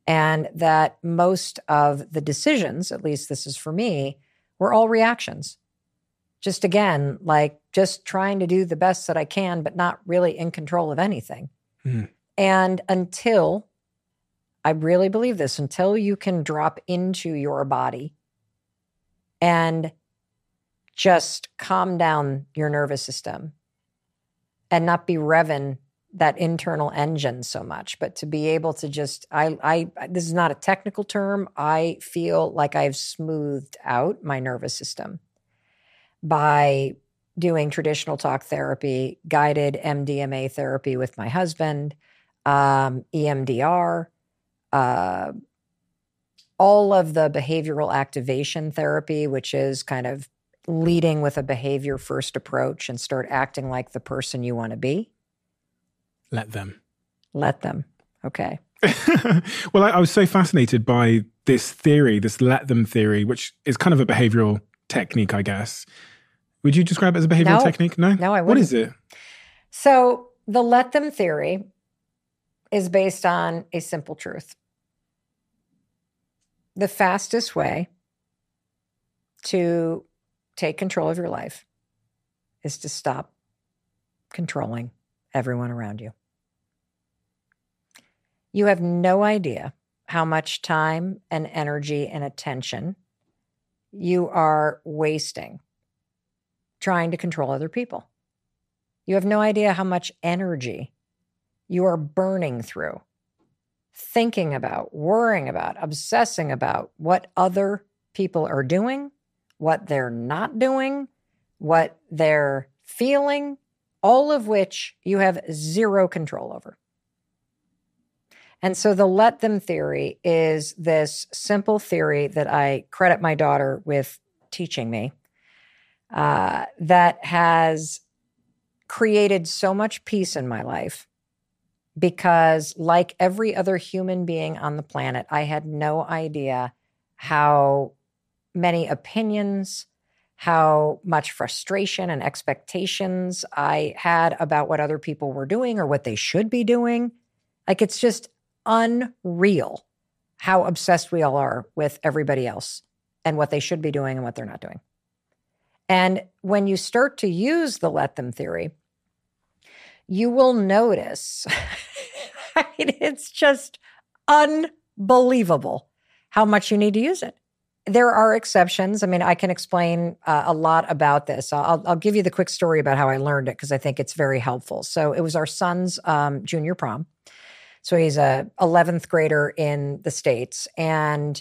Speaker 2: And that most of the decisions, at least this is for me, were all reactions. Just again, like just trying to do the best that I can, but not really in control of anything. Mm. And until, I really believe this, until you can drop into your body and just calm down your nervous system and not be revving that internal engine so much, but to be able to just, I, I, this is not a technical term. I feel like I've smoothed out my nervous system by doing traditional talk therapy, guided M D M A therapy with my husband, um, E M D R, uh, all of the behavioral activation therapy, which is kind of leading with a behavior first approach and start acting like the person you want to be.
Speaker 5: Let them.
Speaker 2: Let them. Okay.
Speaker 5: Well, I, I was so fascinated by this theory, this let them theory, which is kind of a behavioral technique, I guess. Would you describe it as a behavioral
Speaker 2: no.
Speaker 5: technique? No?
Speaker 2: No, I wouldn't.
Speaker 5: What is it?
Speaker 2: So the let them theory is based on a simple truth. The fastest way to take control of your life is to stop controlling everyone around you. You have no idea how much time and energy and attention you are wasting trying to control other people. You have no idea how much energy you are burning through thinking about, worrying about, obsessing about what other people are doing, what they're not doing, what they're feeling, all of which you have zero control over. And so the let them theory is this simple theory that I credit my daughter with teaching me uh, that has created so much peace in my life because, like every other human being on the planet, I had no idea how many opinions, how much frustration and expectations I had about what other people were doing or what they should be doing. Like, it's just unreal how obsessed we all are with everybody else and what they should be doing and what they're not doing. And when you start to use the let them theory, you will notice, I mean, it's just unbelievable how much you need to use it. There are exceptions. I mean, I can explain uh, a lot about this. I'll, I'll give you the quick story about how I learned it because I think it's very helpful. So it was our son's um, junior prom. So he's a eleventh grader in the States. And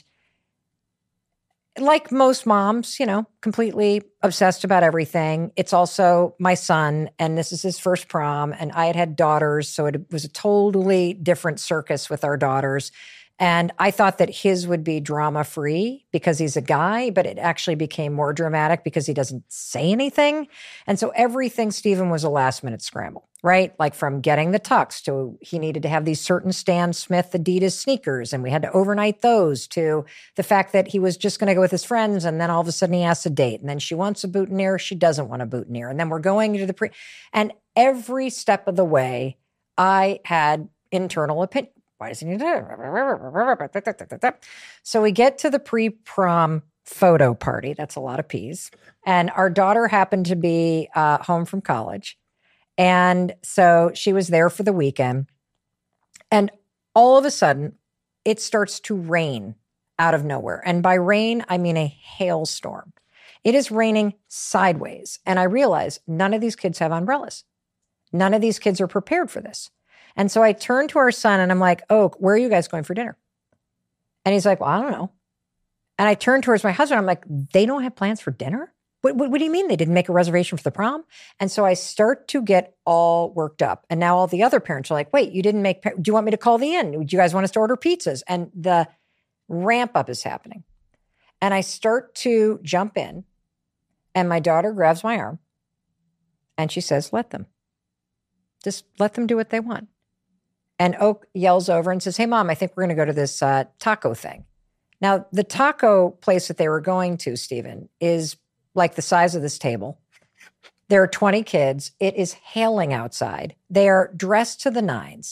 Speaker 2: like most moms, you know, completely obsessed about everything. It's also my son, and this is his first prom. And I had had daughters, so it was a totally different circus with our daughters. And I thought that his would be drama-free because he's a guy, but it actually became more dramatic because he doesn't say anything. And so everything, Stephen, was a last-minute scramble, right? Like from getting the tux to he needed to have these certain Stan Smith Adidas sneakers, and we had to overnight those, to the fact that he was just going to go with his friends, and then all of a sudden he asks a date, and then she wants a boutonniere, she doesn't want a boutonniere, and then we're going to the pre... And every step of the way, I had internal opinion. Why does he need to? So we get to the pre-prom photo party. That's a lot of P's. And our daughter happened to be uh, home from college. And so she was there for the weekend. And all of a sudden, it starts to rain out of nowhere. And by rain, I mean a hailstorm. It is raining sideways. And I realize none of these kids have umbrellas. None of these kids are prepared for this. And so I turned to our son and I'm like, oh, where are you guys going for dinner? And he's like, well, I don't know. And I turned towards my husband. I'm like, they don't have plans for dinner? What, what, what do you mean they didn't make a reservation for the prom? And so I start to get all worked up. And now all the other parents are like, wait, you didn't make, do you want me to call the inn? Do you guys want us to order pizzas? And the ramp up is happening. And I start to jump in and my daughter grabs my arm and she says, let them. Just let them do what they want. And Oak yells over and says, hey, Mom, I think we're going to go to this uh, taco thing. Now, the taco place that they were going to, Stephen, is like the size of this table. There are twenty kids. It is hailing outside. They are dressed to the nines.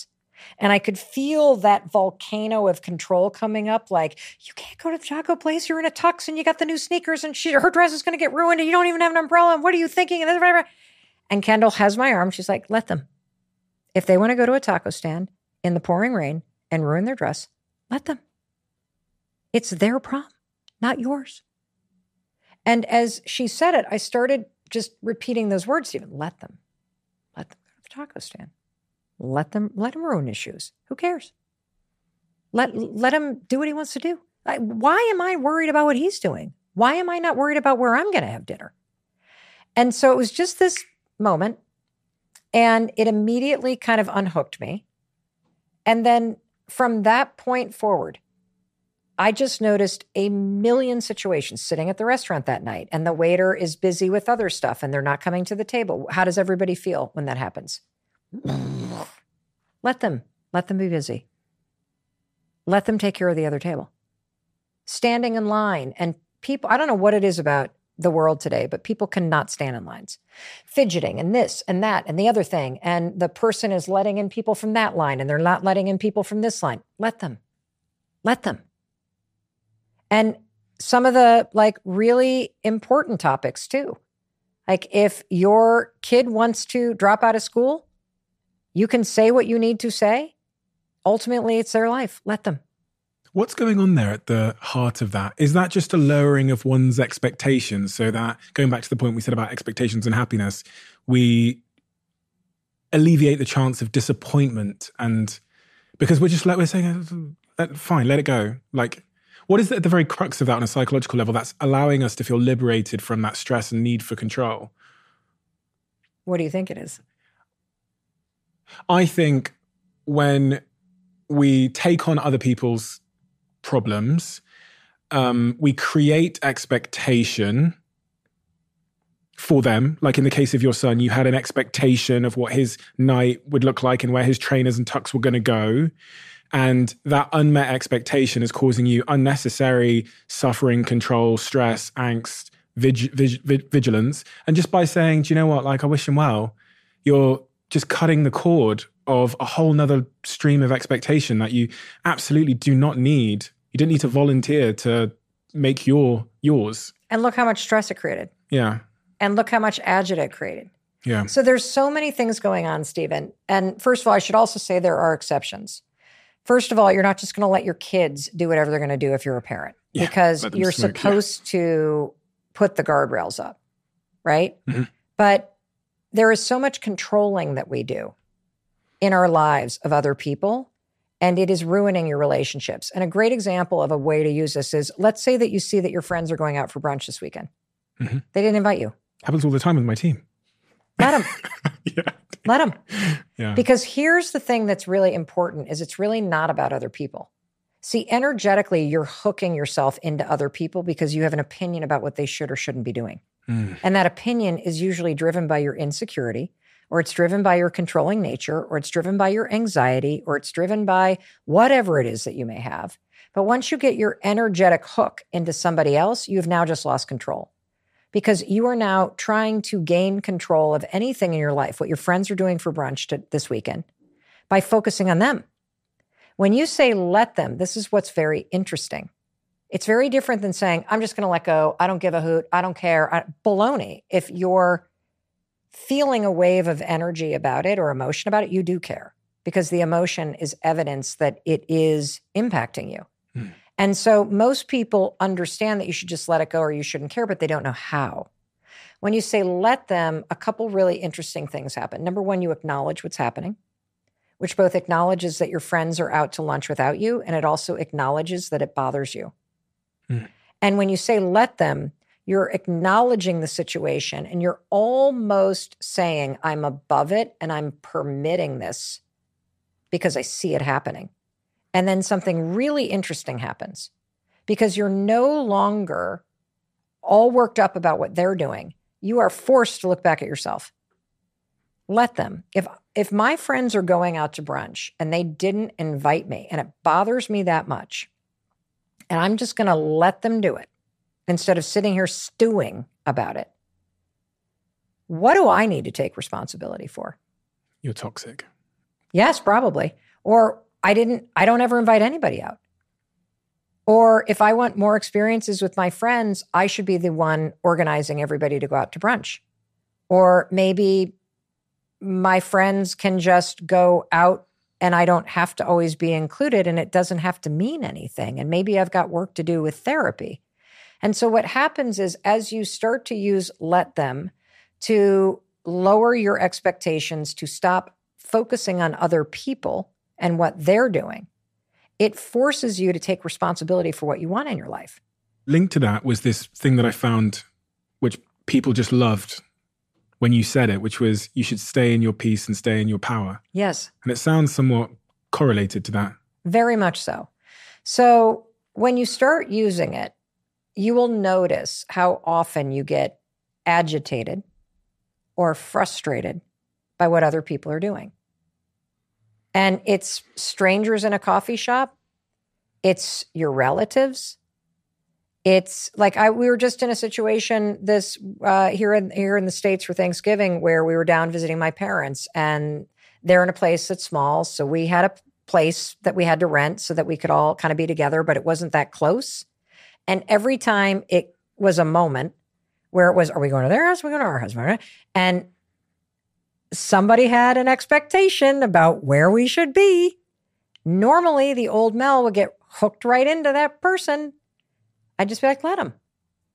Speaker 2: And I could feel that volcano of control coming up, like, you can't go to the taco place, you're in a tux and you got the new sneakers and she, her dress is going to get ruined and you don't even have an umbrella. And what are you thinking? And Kendall has my arm. She's like, let them. If they want to go to a taco stand in the pouring rain and ruin their dress, let them. It's their prom, not yours. And as she said it, I started just repeating those words, Stephen. Let them. Let them go to the taco stand. Let them let him ruin his shoes. Who cares? Let, let him do what he wants to do. I, why am I worried about what he's doing? Why am I not worried about where I'm going to have dinner? And so it was just this moment, and it immediately kind of unhooked me. And then from that point forward, I just noticed a million situations sitting at the restaurant that night, and the waiter is busy with other stuff and they're not coming to the table. How does everybody feel when that happens? Let them. Let them be busy. Let them take care of the other table. Standing in line, and people, I don't know what it is about the world today, but people cannot stand in lines. Fidgeting and this and that and the other thing, and the person is letting in people from that line and they're not letting in people from this line. Let them. Let them. And some of the like really important topics too. Like if your kid wants to drop out of school, you can say what you need to say. Ultimately, it's their life. Let them.
Speaker 5: What's going on there at the heart of that? Is that just a lowering of one's expectations so that, going back to the point we said about expectations and happiness, we alleviate the chance of disappointment? And because we're just like, we're saying, fine, let it go. Like, what is at the very crux of that on a psychological level that's allowing us to feel liberated from that stress and need for control?
Speaker 2: What do you think it is?
Speaker 5: I think when we take on other people's problems, um, we create expectation for them. Like in the case of your son, you had an expectation of what his night would look like and where his trainers and tucks were going to go. And that unmet expectation is causing you unnecessary suffering, control, stress, angst, vig- vig- vig- vigilance. And just by saying, do you know what, like, I wish him well, you're just cutting the cord of a whole nother stream of expectation that you absolutely do not need. You didn't need to volunteer to make your yours.
Speaker 2: And look how much stress it created.
Speaker 5: Yeah.
Speaker 2: And look how much agita it created.
Speaker 5: Yeah.
Speaker 2: So there's so many things going on, Stephen. And first of all, I should also say there are exceptions. First of all, you're not just going to let your kids do whatever they're going to do if you're a parent, yeah, because you're smoke, supposed yeah. to put the guardrails up, right? Mm-hmm. But there is so much controlling that we do in our lives of other people, and it is ruining your relationships. And a great example of a way to use this is, let's say that you see that your friends are going out for brunch this weekend. Mm-hmm. They didn't invite you.
Speaker 5: Happens all the time with my team.
Speaker 2: Let them.
Speaker 5: yeah.
Speaker 2: Let them.
Speaker 5: Yeah.
Speaker 2: Because here's the thing that's really important is it's really not about other people. See, energetically, you're hooking yourself into other people because you have an opinion about what they should or shouldn't be doing. Mm. And that opinion is usually driven by your insecurity, or it's driven by your controlling nature, or it's driven by your anxiety, or it's driven by whatever it is that you may have. But once you get your energetic hook into somebody else, you've now just lost control. Because you are now trying to gain control of anything in your life, what your friends are doing for brunch to, this weekend, by focusing on them. When you say let them, this is what's very interesting. It's very different than saying, I'm just going to let go. I don't give a hoot. I don't care. I, baloney. If you're feeling a wave of energy about it or emotion about it, you do care, because the emotion is evidence that it is impacting you. Hmm. And so most people understand that you should just let it go or you shouldn't care, but they don't know how. When you say let them, a couple really interesting things happen. Number one, you acknowledge what's happening, which both acknowledges that your friends are out to lunch without you, and it also acknowledges that it bothers you. Mm. And when you say let them, you're acknowledging the situation, and you're almost saying, I'm above it and I'm permitting this because I see it happening. And then something really interesting happens, because you're no longer all worked up about what they're doing. You are forced to look back at yourself. Let them. If if my friends are going out to brunch and they didn't invite me, and it bothers me that much, and I'm just going to let them do it instead of sitting here stewing about it, what do I need to take responsibility for?
Speaker 5: You're toxic.
Speaker 2: Yes, probably. Or I didn't, I don't ever invite anybody out. Or if I want more experiences with my friends, I should be the one organizing everybody to go out to brunch. Or maybe my friends can just go out and I don't have to always be included and it doesn't have to mean anything. And maybe I've got work to do with therapy. And so what happens is as you start to use let them to lower your expectations, to stop focusing on other people and what they're doing, it forces you to take responsibility for what you want in your life.
Speaker 5: Linked to that was this thing that I found, which people just loved when you said it, which was you should stay in your peace and stay in your power.
Speaker 2: Yes.
Speaker 5: And it sounds somewhat correlated to that.
Speaker 2: Very much so. So when you start using it, you will notice how often you get agitated or frustrated by what other people are doing. And it's strangers in a coffee shop. It's your relatives. It's like I we were just in a situation this uh, here in here in the States for Thanksgiving where we were down visiting my parents, and they're in a place that's small. So we had a place that we had to rent so that we could all kind of be together, but it wasn't that close. And every time it was a moment where it was, are we going to their house? Are we going to our house? And somebody had an expectation about where we should be. Normally, the old Mel would get hooked right into that person. I'd just be like, let them.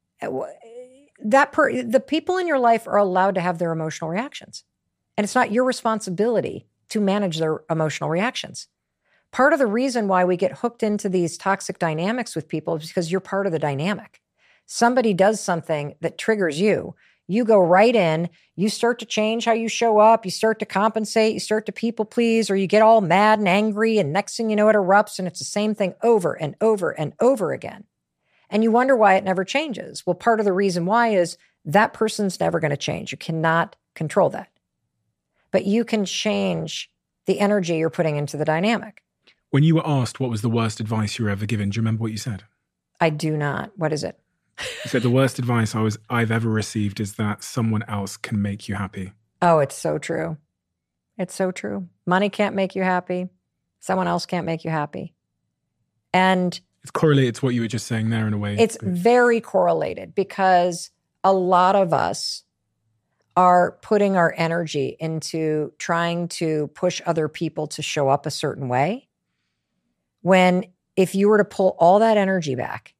Speaker 2: That per- the people in your life are allowed to have their emotional reactions. And it's not your responsibility to manage their emotional reactions. Part of the reason why we get hooked into these toxic dynamics with people is because you're part of the dynamic. Somebody does something that triggers you. You go right in, you start to change how you show up, you start to compensate, you start to people please, or you get all mad and angry, and next thing you know, it erupts, and it's the same thing over and over and over again. And you wonder why it never changes. Well, part of the reason why is that person's never going to change. You cannot control that. But you can change the energy you're putting into the dynamic.
Speaker 5: When you were asked what was the worst advice you were ever given, do you remember what you said?
Speaker 2: I do not. What is it?
Speaker 5: You said the worst advice I was I've ever received is that someone else can make you happy.
Speaker 2: Oh, it's so true. It's so true. Money can't make you happy. Someone else can't make you happy. And
Speaker 5: it's correlated to what you were just saying there in a way.
Speaker 2: It's very correlated because a lot of us are putting our energy into trying to push other people to show up a certain way. When if you were to pull all that energy back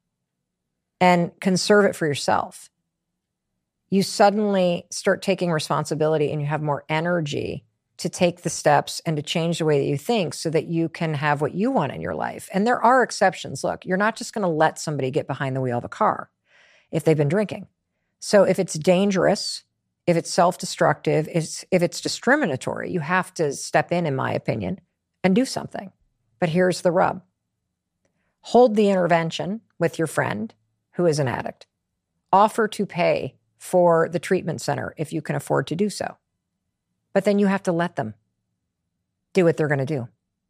Speaker 2: and conserve it for yourself, you suddenly start taking responsibility and you have more energy to take the steps and to change the way that you think so that you can have what you want in your life. And there are exceptions. Look, you're not just going to let somebody get behind the wheel of a car if they've been drinking. So if it's dangerous, if it's self-destructive, if it's discriminatory, you have to step in, in my opinion, and do something. But here's the rub. Hold the intervention with your friend who is an addict. Offer to pay for the treatment center if you can afford to do so. But then you have to let them do what they're going to do.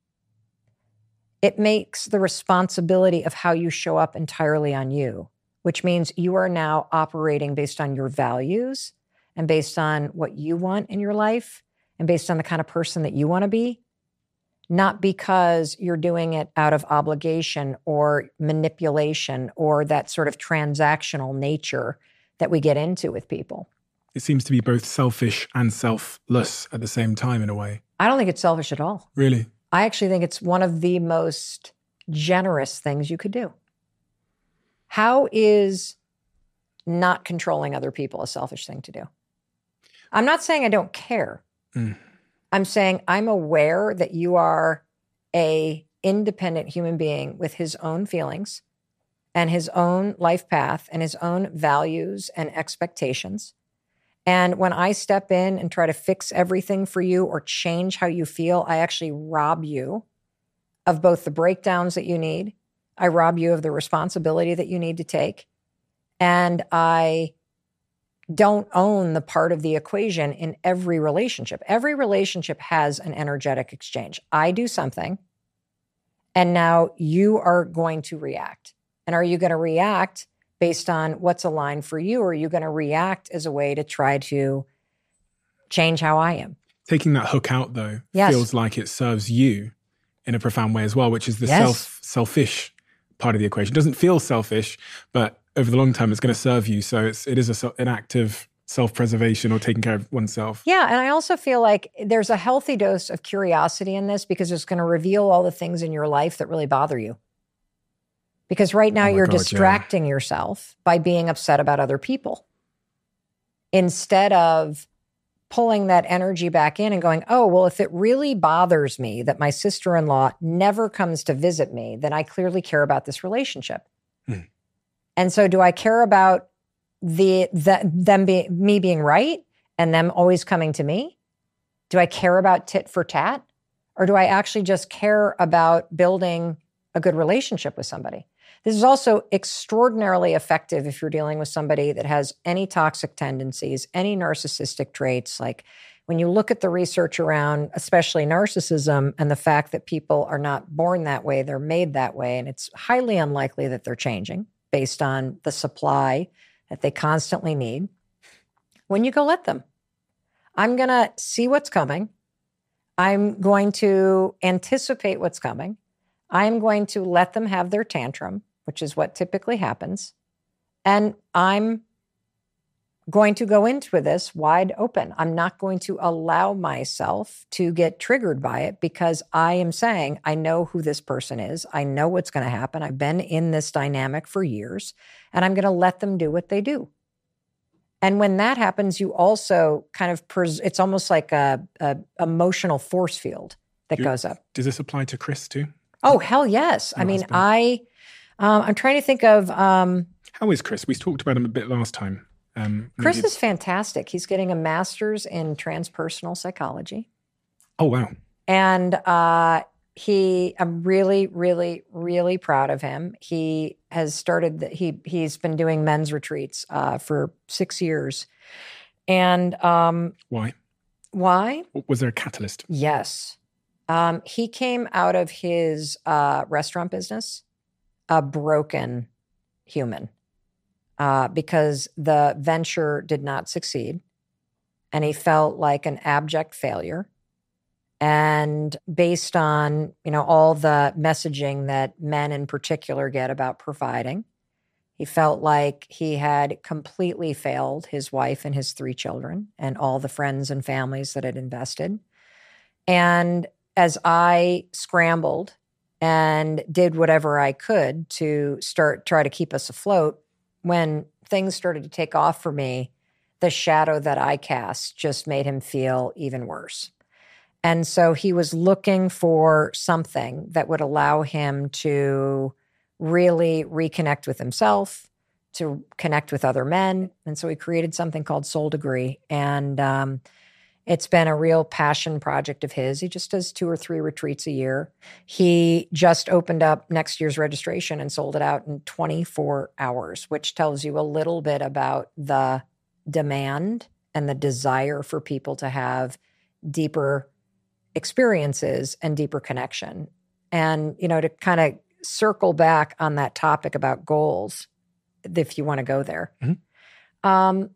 Speaker 2: It makes the responsibility of how you show up entirely on you, which means you are now operating based on your values and based on what you want in your life and based on the kind of person that you want to be, not because you're doing it out of obligation or manipulation or that sort of transactional nature that we get into with people.
Speaker 5: It seems to be both selfish and selfless at the same time in a way.
Speaker 2: I don't think it's selfish at all.
Speaker 5: Really?
Speaker 2: I actually think it's one of the most generous things you could do. How is not controlling other people a selfish thing to do? I'm not saying I don't care. Mm. I'm saying I'm aware that you are a independent human being with his own feelings and his own life path and his own values and expectations. And when I step in and try to fix everything for you or change how you feel, I actually rob you of both the breakdowns that you need. I rob you of the responsibility that you need to take. And I don't own the part of the equation in every relationship. Every relationship has an energetic exchange. I do something, and now you are going to react. And are you going to react based on what's aligned for you, or are you going to react as a way to try to change how I am?
Speaker 5: Taking that hook out, though,
Speaker 2: yes.
Speaker 5: feels like it serves you in a profound way as well, which is the
Speaker 2: yes.
Speaker 5: self selfish part of the equation. It doesn't feel selfish, but over the long term, it's going to serve you. So it's it is a, an act of self-preservation or taking care of oneself.
Speaker 2: Yeah, and I also feel like there's a healthy dose of curiosity in this because it's going to reveal all the things in your life that really bother you. Because right now
Speaker 5: oh
Speaker 2: you're
Speaker 5: God,
Speaker 2: distracting
Speaker 5: yeah.
Speaker 2: yourself by being upset about other people instead of pulling that energy back in and going, oh, well, if it really bothers me that my sister-in-law never comes to visit me, then I clearly care about this relationship. Hmm. And so do I care about the, the them be, me being right and them always coming to me? Do I care about tit for tat? Or do I actually just care about building a good relationship with somebody? This is also extraordinarily effective if you're dealing with somebody that has any toxic tendencies, any narcissistic traits. Like when you look at the research around, especially narcissism, and the fact that people are not born that way, they're made that way, and it's highly unlikely that they're changing based on the supply that they constantly need. When you go let them, I'm going to see what's coming. I'm going to anticipate what's coming. I'm going to let them have their tantrum, which is what typically happens. And I'm going to go into this wide open. I'm not going to allow myself to get triggered by it because I am saying, I know who this person is. I know what's going to happen. I've been in this dynamic for years, and I'm going to let them do what they do. And when that happens, you also kind of, pres- it's almost like a, a emotional force field that
Speaker 5: you,
Speaker 2: goes up.
Speaker 5: Does this apply to Chris too?
Speaker 2: Oh, hell yes. Your I mean, husband. I, um, I'm trying to think of... Um,
Speaker 5: How is Chris? We talked about him a bit last time. Um,
Speaker 2: Chris is fantastic. He's getting a master's in transpersonal psychology.
Speaker 5: Oh, wow.
Speaker 2: And uh, he, I'm really, really, really proud of him. He has started, the, he, he's been doing men's retreats uh, for six years. And... Um,
Speaker 5: why?
Speaker 2: Why?
Speaker 5: Was there a catalyst?
Speaker 2: Yes. Um, he came out of his uh, restaurant business a broken human uh, because the venture did not succeed, and he felt like an abject failure. And based on, you know, all the messaging that men in particular get about providing, he felt like he had completely failed his wife and his three children and all the friends and families that had invested. And as I scrambled and did whatever I could to start, try to keep us afloat, when things started to take off for me, the shadow that I cast just made him feel even worse. And so he was looking for something that would allow him to really reconnect with himself, to connect with other men. And so he created something called Soul Degree. And um, it's been a real passion project of his. He just does two or three retreats a year. He just opened up next year's registration and sold it out in twenty-four hours, which tells you a little bit about the demand and the desire for people to have deeper experiences and deeper connection. And, you know, to kind of circle back on that topic about goals, if you want to go there. Mm-hmm. Um,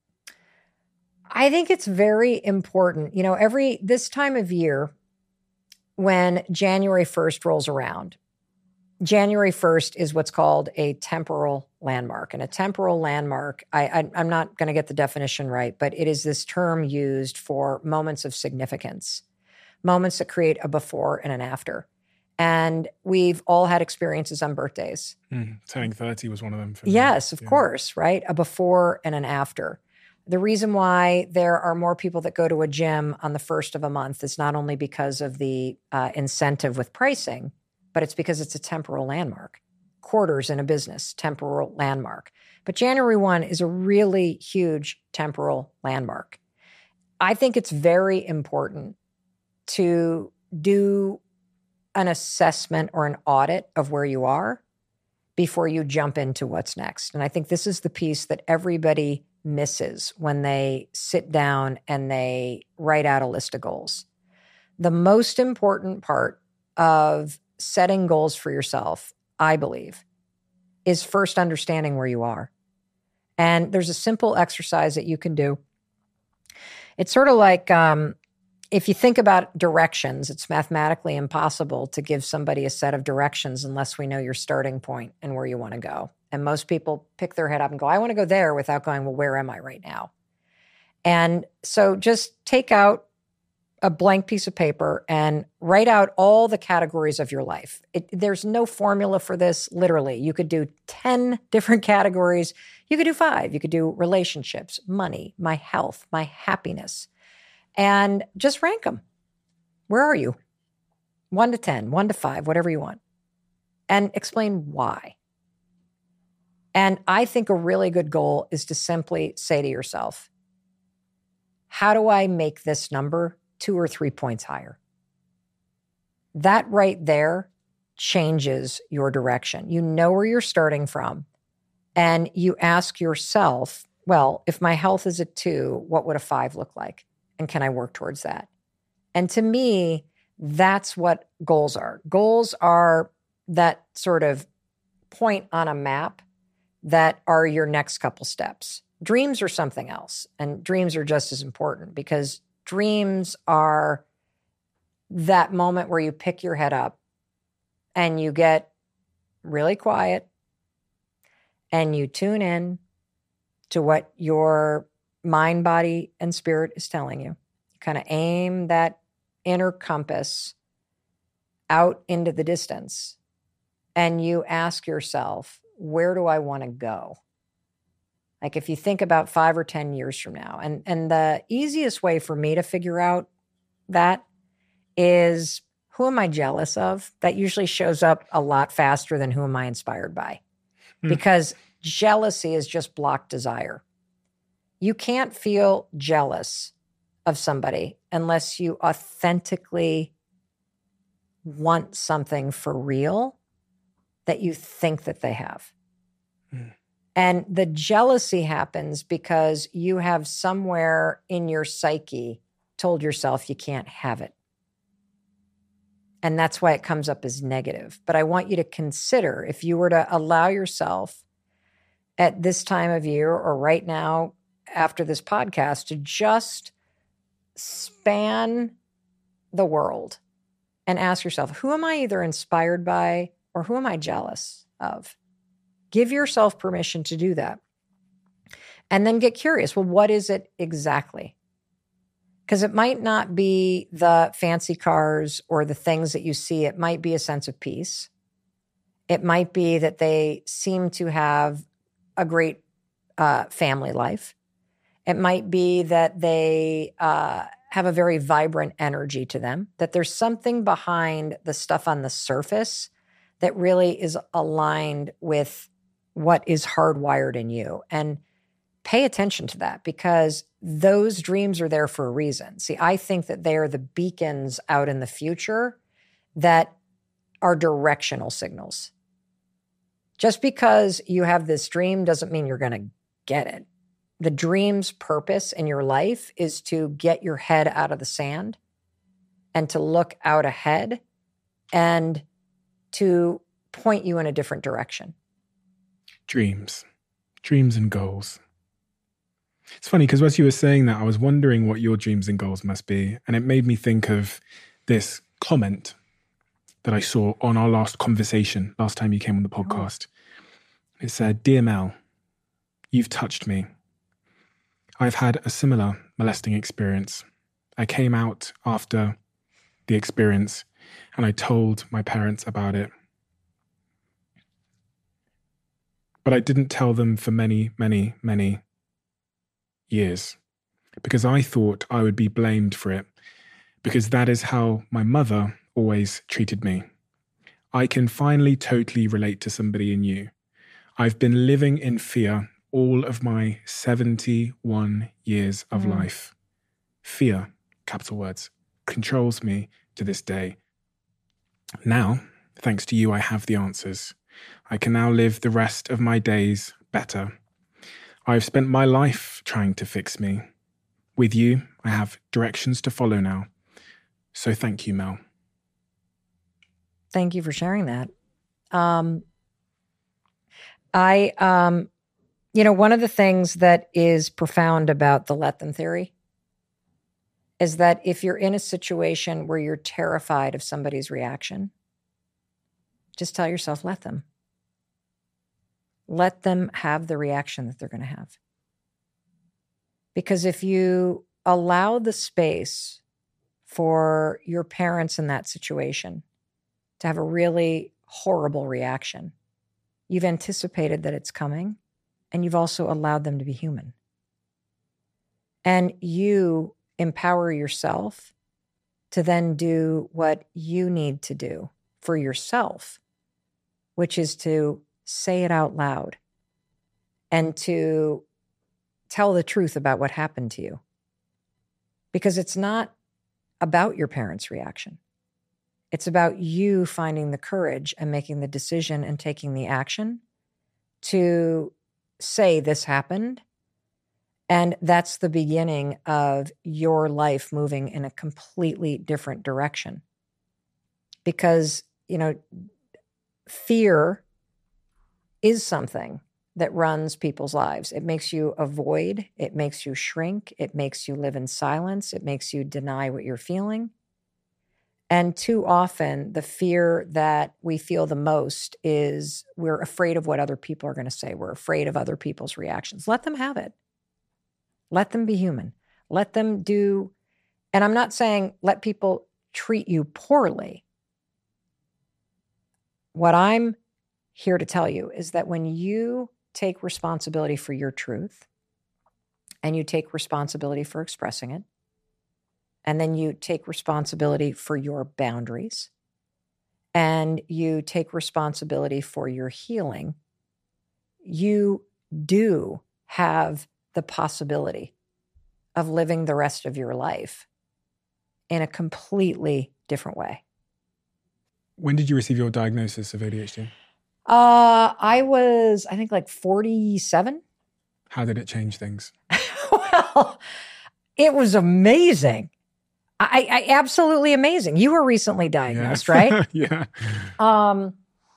Speaker 2: I think it's very important, you know, every, this time of year, when January first rolls around, January first is what's called a temporal landmark. And a temporal landmark, I, I, I'm not going to get the definition right, but it is this term used for moments of significance, moments that create a before and an after. And we've all had experiences on birthdays.
Speaker 5: Mm, turning thirty was one of them. For me.
Speaker 2: Yes, of
Speaker 5: yeah.
Speaker 2: course, right? A before and an after. The reason why there are more people that go to a gym on the first of a month is not only because of the uh, incentive with pricing, but it's because it's a temporal landmark. Quarters in a business, temporal landmark. But January first is a really huge temporal landmark. I think it's very important to do an assessment or an audit of where you are before you jump into what's next. And I think this is the piece that everybody misses when they sit down and they write out a list of goals. The most important part of setting goals for yourself, I believe, is first understanding where you are. And there's a simple exercise that you can do. It's sort of like um, if you think about directions, it's mathematically impossible to give somebody a set of directions unless we know your starting point and where you want to go. And most people pick their head up and go, I want to go there, without going, well, where am I right now? And so just take out a blank piece of paper and write out all the categories of your life. It, there's no formula for this, literally. You could do ten different categories. You could do five. You could do relationships, money, my health, my happiness, and just rank them. Where are you? One to ten, one to five, whatever you want. And explain why. And I think a really good goal is to simply say to yourself, how do I make this number two or three points higher? That right there changes your direction. You know where you're starting from. And you ask yourself, well, if my health is a two, what would a five look like? And can I work towards that? And to me, that's what goals are. Goals are that sort of point on a map that are your next couple steps. Dreams are something else. And dreams are just as important, because dreams are that moment where you pick your head up and you get really quiet and you tune in to what your mind, body, and spirit is telling you. You kind of aim that inner compass out into the distance and you ask yourself, where do I want to go? Like if you think about five or ten years from now, and, and the easiest way for me to figure out that is, who am I jealous of? That usually shows up a lot faster than who am I inspired by? Mm. Because jealousy is just blocked desire. You can't feel jealous of somebody unless you authentically want something for real that you think that they have. Mm. And the jealousy happens because you have somewhere in your psyche told yourself you can't have it. And that's why it comes up as negative. But I want you to consider, if you were to allow yourself at this time of year or right now after this podcast to just span the world and ask yourself, who am I either inspired by or who am I jealous of? Give yourself permission to do that. And then get curious. Well, what is it exactly? Because it might not be the fancy cars or the things that you see. It might be a sense of peace. It might be that they seem to have a great uh, family life. It might be that they uh, have a very vibrant energy to them, that there's something behind the stuff on the surface that really is aligned with what is hardwired in you. And pay attention to that, because those dreams are there for a reason. See, I think that they are the beacons out in the future that are directional signals. Just because you have this dream doesn't mean you're going to get it. The dream's purpose in your life is to get your head out of the sand and to look out ahead and to point you in a different direction.
Speaker 5: Dreams, dreams and goals. It's funny because as you were saying that, I was wondering what your dreams and goals must be. And it made me think of this comment that I saw on our last conversation, last time you came on the podcast. It said, "Dear Mel, you've touched me. I've had a similar molesting experience. I came out after the experience and I told my parents about it. But I didn't tell them for many, many, many years because I thought I would be blamed for it, because that is how my mother always treated me. I can finally totally relate to somebody in you. I've been living in fear all of my seventy-one years of mm. life. Fear, capital words, controls me to this day. Now, thanks to you, I have the answers. I can now live the rest of my days better. I've spent my life trying to fix me. With you, I have directions to follow now. So thank you, Mel."
Speaker 2: Thank you for sharing that. Um, I, um, you know, one of the things that is profound about the let them theory is that if you're in a situation where you're terrified of somebody's reaction, just tell yourself, let them. Let them have the reaction that they're going to have. Because if you allow the space for your parents in that situation to have a really horrible reaction, you've anticipated that it's coming, and you've also allowed them to be human. And you empower yourself to then do what you need to do for yourself, which is to say it out loud and to tell the truth about what happened to you. Because it's not about your parents' reaction. It's about you finding the courage and making the decision and taking the action to say this happened. And that's the beginning of your life moving in a completely different direction. Because, you know, fear is something that runs people's lives. It makes you avoid, it makes you shrink, it makes you live in silence, it makes you deny what you're feeling. And too often, the fear that we feel the most is we're afraid of what other people are going to say. We're afraid of other people's reactions. Let them have it. Let them be human. Let them do, and I'm not saying let people treat you poorly. What I'm here to tell you is that when you take responsibility for your truth and you take responsibility for expressing it, and then you take responsibility for your boundaries, and you take responsibility for your healing, you do have the possibility of living the rest of your life in a completely different way.
Speaker 5: When did you receive your diagnosis of A D H D?
Speaker 2: Uh, I was, I think, like forty-seven.
Speaker 5: How did it change things?
Speaker 2: Well, it was amazing. I, I absolutely amazing. You were recently diagnosed,
Speaker 5: yeah.
Speaker 2: right?
Speaker 5: Yeah.
Speaker 2: Um,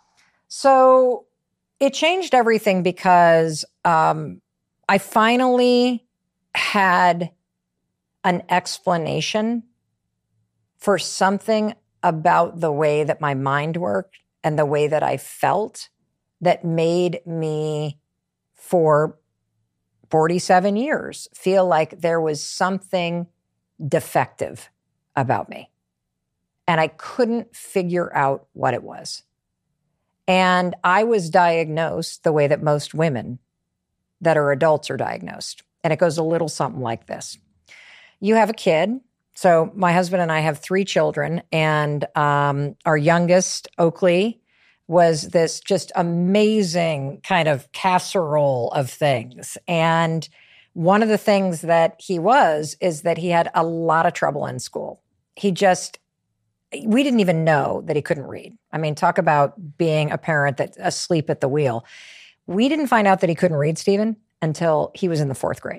Speaker 2: so it changed everything because um, I finally had an explanation for something about the way that my mind worked and the way that I felt that made me, for forty-seven years, feel like there was something defective about me. And I couldn't figure out what it was. And I was diagnosed the way that most women that are adults are diagnosed. And it goes a little something like this. You have a kid. So my husband and I have three children, and um, our youngest, Oakley, was this just amazing kind of casserole of things. And one of the things that he was is that he had a lot of trouble in school. He just, we didn't even know that he couldn't read. I mean, talk about being a parent that's asleep at the wheel. We didn't find out that he couldn't read, Stephen, until he was in the fourth grade.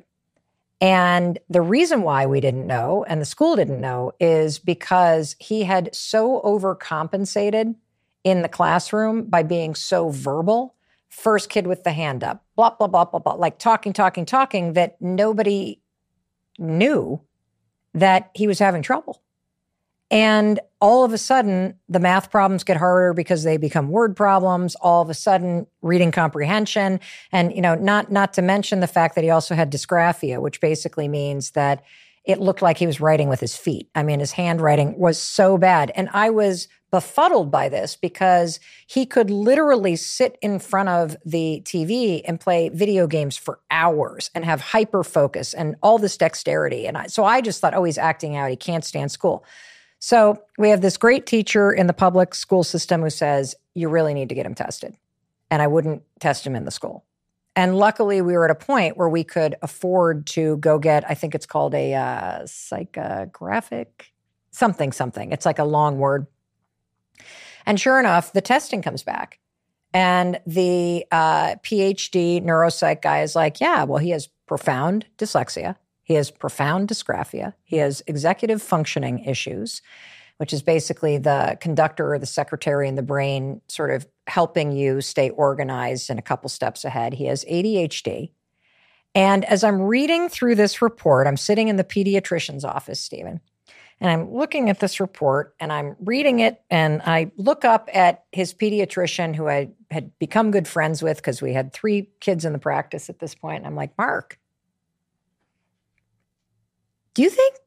Speaker 2: And the reason why we didn't know, and the school didn't know, is because he had so overcompensated in the classroom by being so verbal. First kid with the hand up, blah, blah, blah, blah, blah, like talking, talking, talking, that nobody knew that he was having trouble. And all of a sudden, the math problems get harder because they become word problems. All of a sudden, reading comprehension, and, you know, not not to mention the fact that he also had dysgraphia, which basically means that it looked like he was writing with his feet. I mean, his handwriting was so bad. And I was befuddled by this because he could literally sit in front of the T V and play video games for hours and have hyper focus and all this dexterity. And I, so I just thought, oh, he's acting out. He can't stand school. So we have this great teacher in the public school system who says, you really need to get him tested. And I wouldn't test him in the school. And luckily, we were at a point where we could afford to go get, I think it's called a uh, psychographic, something, something. It's like a long word. And sure enough, the testing comes back. And the uh, P H D neuropsych guy is like, yeah, well, he has profound dyslexia. He has profound dysgraphia. He has executive functioning issues, which is basically the conductor or the secretary in the brain sort of helping you stay organized and a couple steps ahead. He has A D H D. And as I'm reading through this report, I'm sitting in the pediatrician's office, Stephen, and I'm looking at this report and I'm reading it, and I look up at his pediatrician who I had become good friends with because we had three kids in the practice at this point. And I'm like, Mark, do you think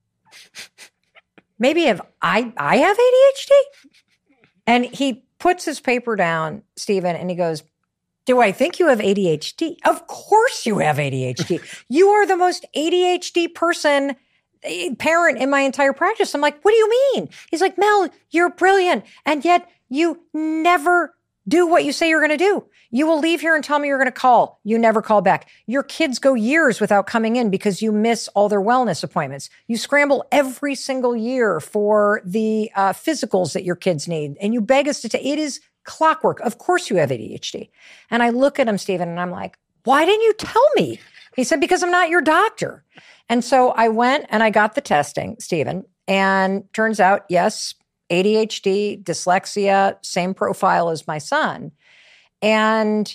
Speaker 2: maybe have I, I have A D H D? And he puts his paper down, Stephen, and he goes, do I think you have A D H D? Of course you have A D H D. You are the most A D H D person, parent in my entire practice. I'm like, what do you mean? He's like, Mel, you're brilliant. And yet you never do what you say you're going to do. You will leave here and tell me you're going to call. You never call back. Your kids go years without coming in because you miss all their wellness appointments. You scramble every single year for the uh, physicals that your kids need. And you beg us to take, it is clockwork. Of course you have A D H D. And I look at him, Stephen, and I'm like, why didn't you tell me? He said, because I'm not your doctor. And so I went and I got the testing, Stephen, and turns out, yes, A D H D, dyslexia, same profile as my son. And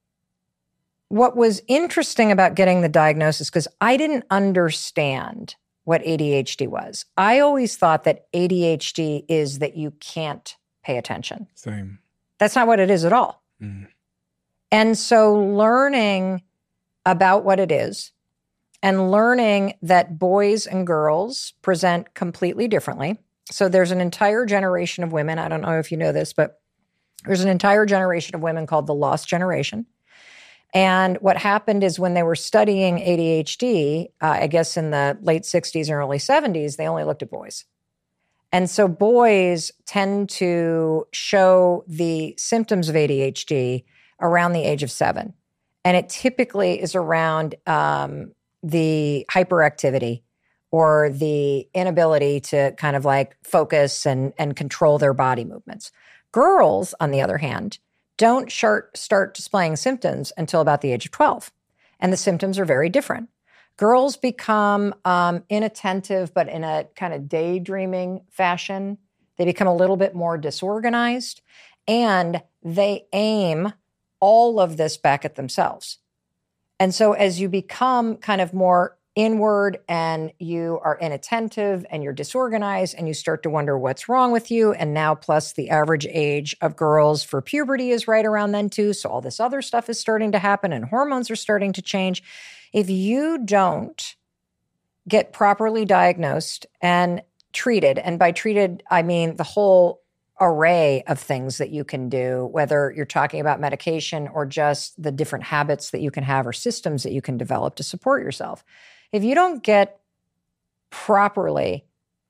Speaker 2: what was interesting about getting the diagnosis, because I didn't understand what A D H D was. I always thought that A D H D is that you can't pay attention.
Speaker 5: Same.
Speaker 2: That's not what it is at all. Mm. And so learning about what it is and learning that boys and girls present completely differently. So there's an entire generation of women, I don't know if you know this, but there's an entire generation of women called the lost generation. And what happened is when they were studying A D H D, uh, I guess in the late sixties and early seventies, they only looked at boys. And so boys tend to show the symptoms of A D H D around the age of seven. And it typically is around um, the hyperactivity or the inability to kind of like focus and, and control their body movements. Girls, on the other hand, don't start, start displaying symptoms until about the age of twelve. And the symptoms are very different. Girls become um, inattentive, but in a kind of daydreaming fashion. They become a little bit more disorganized, and they aim all of this back at themselves. And so as you become kind of more inward and you are inattentive and you're disorganized and you start to wonder what's wrong with you. And now plus the average age of girls for puberty is right around then too. So all this other stuff is starting to happen and hormones are starting to change. If you don't get properly diagnosed and treated, and by treated, I mean the whole array of things that you can do, whether you're talking about medication or just the different habits that you can have or systems that you can develop to support yourself. If you don't get properly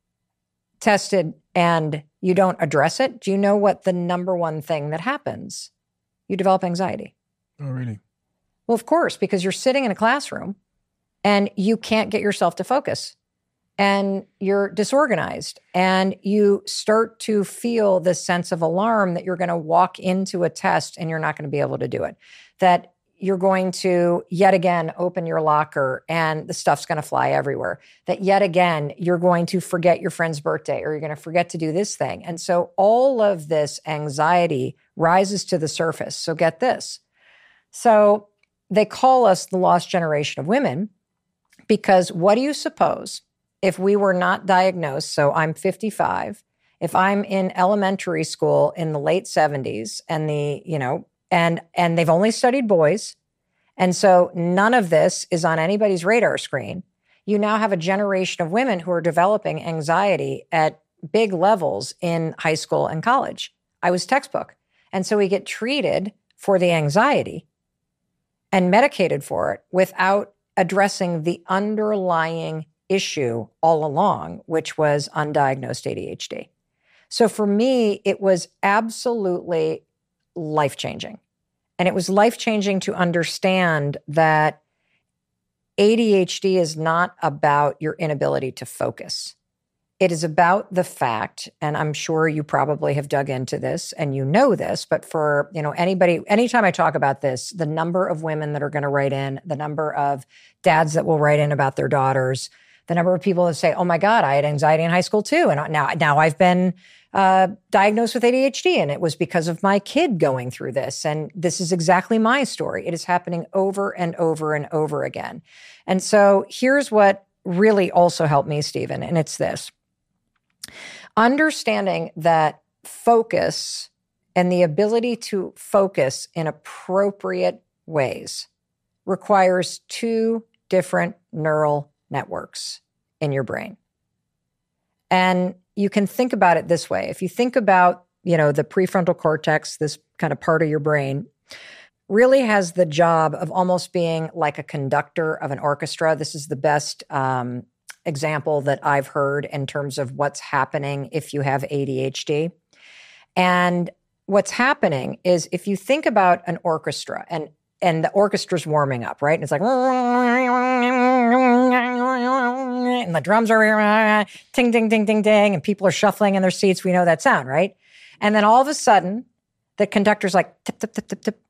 Speaker 2: tested and you don't address it, do you know what the number one thing that happens? You develop anxiety.
Speaker 5: Oh, really?
Speaker 2: Well, of course, because you're sitting in a classroom and you can't get yourself to focus and you're disorganized and you start to feel this sense of alarm that you're going to walk into a test and you're not going to be able to do it. That you're going to yet again open your locker and the stuff's going to fly everywhere. That yet again, you're going to forget your friend's birthday or you're going to forget to do this thing. And so all of this anxiety rises to the surface. So get this. So they call us the lost generation of women because what do you suppose if we were not diagnosed? So I'm fifty-five. If I'm in elementary school in the late seventies and the, you know, And and they've only studied boys. And so none of this is on anybody's radar screen. You now have a generation of women who are developing anxiety at big levels in high school and college. I was textbook. And so we get treated for the anxiety and medicated for it without addressing the underlying issue all along, which was undiagnosed A D H D. So for me, it was absolutely life-changing. And it was life-changing to understand that A D H D is not about your inability to focus. It is about the fact, and I'm sure you probably have dug into this and you know this, but for, you know, anybody, anytime I talk about this, the number of women that are going to write in, the number of dads that will write in about their daughters, The number of people that say, oh my God, I had anxiety in high school too. And now, now I've been uh, diagnosed with A D H D, and it was because of my kid going through this. And this is exactly my story. It is happening over and over and over again. And so here's what really also helped me, Stephen, and it's this. Understanding that focus and the ability to focus in appropriate ways requires two different neural networks in your brain. And you can think about it this way. If you think about, you know, the prefrontal cortex, this kind of part of your brain, really has the job of almost being like a conductor of an orchestra. This is the best um, example that I've heard in terms of what's happening if you have A D H D. And what's happening is if you think about an orchestra and and the orchestra's warming up, right? And it's like, and the drums are ting, ting, ting, ting, ting, and people are shuffling in their seats. We know that sound, right? And then all of a sudden, the conductor's like, tip, tip, tip, tip, tip.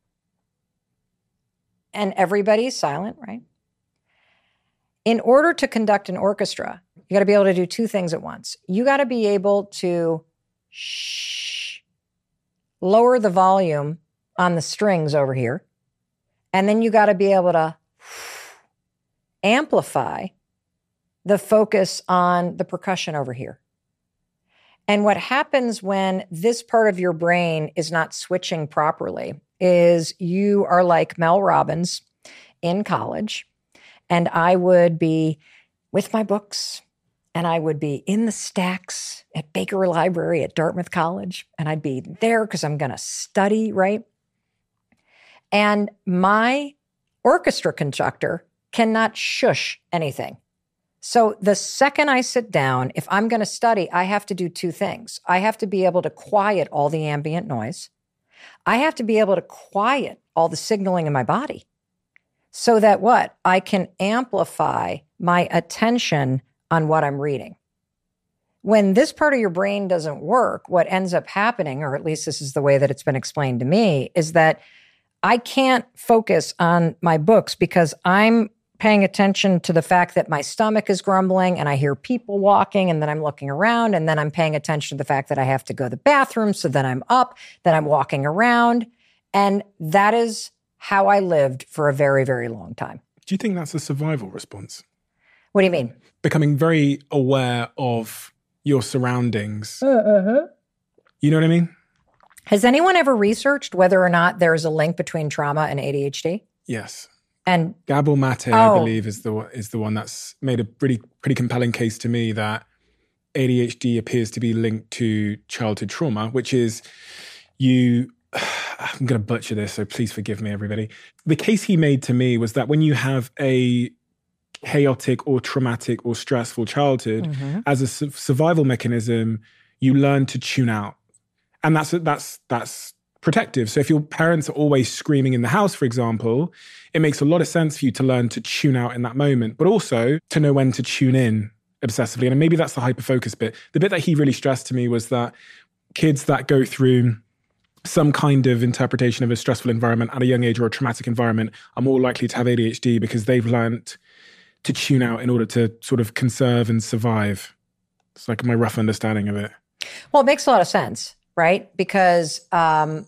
Speaker 2: And everybody's silent, right? In order to conduct an orchestra, you got to be able to do two things at once. You got to be able to shh, lower the volume on the strings over here. And then you got to be able to amplify the focus on the percussion over here. And what happens when this part of your brain is not switching properly is you are like Mel Robbins in college, and I would be with my books, and I would be in the stacks at Baker Library at Dartmouth College, and I'd be there because I'm going to study, right? And my orchestra conductor cannot shush anything. So the second I sit down, if I'm going to study, I have to do two things. I have to be able to quiet all the ambient noise. I have to be able to quiet all the signaling in my body so that what? I can amplify my attention on what I'm reading. When this part of your brain doesn't work, what ends up happening, or at least this is the way that it's been explained to me, is that I can't focus on my books because I'm paying attention to the fact that my stomach is grumbling and I hear people walking, and then I'm looking around, and then I'm paying attention to the fact that I have to go to the bathroom. So then I'm up, then I'm walking around. And that is how I lived for a very, very long time.
Speaker 5: Do you think that's a survival response?
Speaker 2: What do you mean?
Speaker 5: Becoming very aware of your surroundings.
Speaker 2: Uh-huh.
Speaker 5: You know what I mean?
Speaker 2: Has anyone ever researched whether or not there is a link between trauma and A D H D?
Speaker 5: Yes.
Speaker 2: And
Speaker 5: Gabor Mate,
Speaker 2: oh.
Speaker 5: I believe, is the is the one that's made a pretty pretty compelling case to me that A D H D appears to be linked to childhood trauma, which is you. I'm going to butcher this, so please forgive me, everybody. The case he made to me was that when you have a chaotic or traumatic or stressful childhood, mm-hmm. as a su- survival mechanism, you learn to tune out. And that's that's that's protective. So if your parents are always screaming in the house, for example, it makes a lot of sense for you to learn to tune out in that moment, but also to know when to tune in obsessively. And maybe that's the hyperfocus bit. The bit that he really stressed to me was that kids that go through some kind of interpretation of a stressful environment at a young age or a traumatic environment are more likely to have A D H D because they've learned to tune out in order to sort of conserve and survive. It's like my rough understanding of it.
Speaker 2: Well, it makes a lot of sense, right? Because um,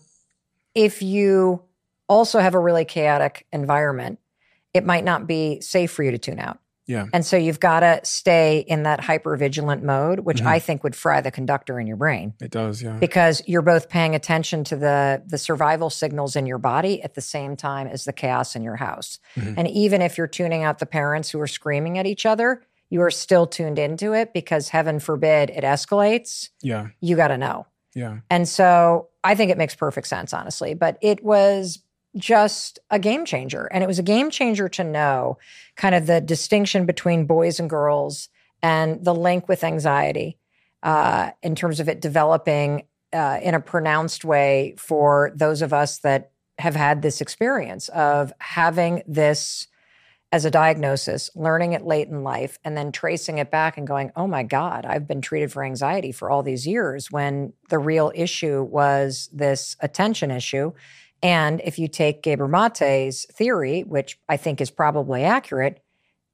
Speaker 2: if you also have a really chaotic environment, it might not be safe for you to tune out.
Speaker 5: Yeah.
Speaker 2: And so you've got to stay in that hypervigilant mode, which
Speaker 5: mm-hmm.
Speaker 2: I think would fry the conductor in your brain.
Speaker 5: It does, yeah.
Speaker 2: Because you're both paying attention to the, the survival signals in your body at the same time as the chaos in your house. Mm-hmm. And even if you're tuning out the parents who are screaming at each other, you are still tuned into it because heaven forbid it escalates.
Speaker 5: Yeah.
Speaker 2: You got to know.
Speaker 5: Yeah.
Speaker 2: And so I think it makes perfect sense, honestly. But it was just a game changer. And it was a game changer to know kind of the distinction between boys and girls and the link with anxiety uh, in terms of it developing uh, in a pronounced way for those of us that have had this experience of having this as a diagnosis, learning it late in life, and then tracing it back and going, oh my God, I've been treated for anxiety for all these years when the real issue was this attention issue. And if you take Gabor Mate's theory, which I think is probably accurate,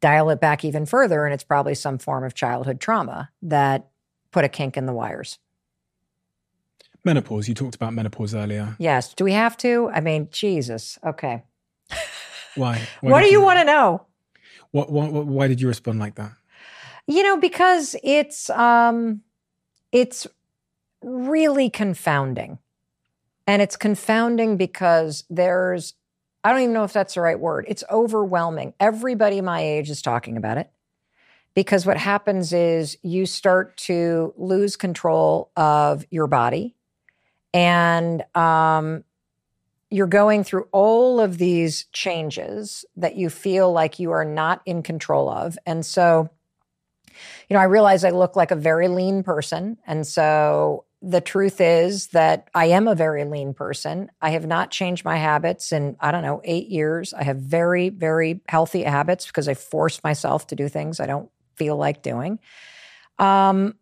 Speaker 2: dial it back even further, and it's probably some form of childhood trauma that put a kink in the wires.
Speaker 5: Menopause. You talked about menopause earlier.
Speaker 2: Yes. Do we have to? I mean, Jesus. Okay.
Speaker 5: Why? Why
Speaker 2: what do you, you want to know?
Speaker 5: What, what, what, why did you respond like that?
Speaker 2: You know, because it's um, it's really confounding. And it's confounding because there's, I don't even know if that's the right word. It's overwhelming. Everybody my age is talking about it. Because what happens is you start to lose control of your body. And um, you're going through all of these changes that you feel like you are not in control of. And so, you know, I realize I look like a very lean person. And so the truth is that I am a very lean person. I have not changed my habits in, I don't know, eight years. I have very, very healthy habits because I force myself to do things I don't feel like doing. Um,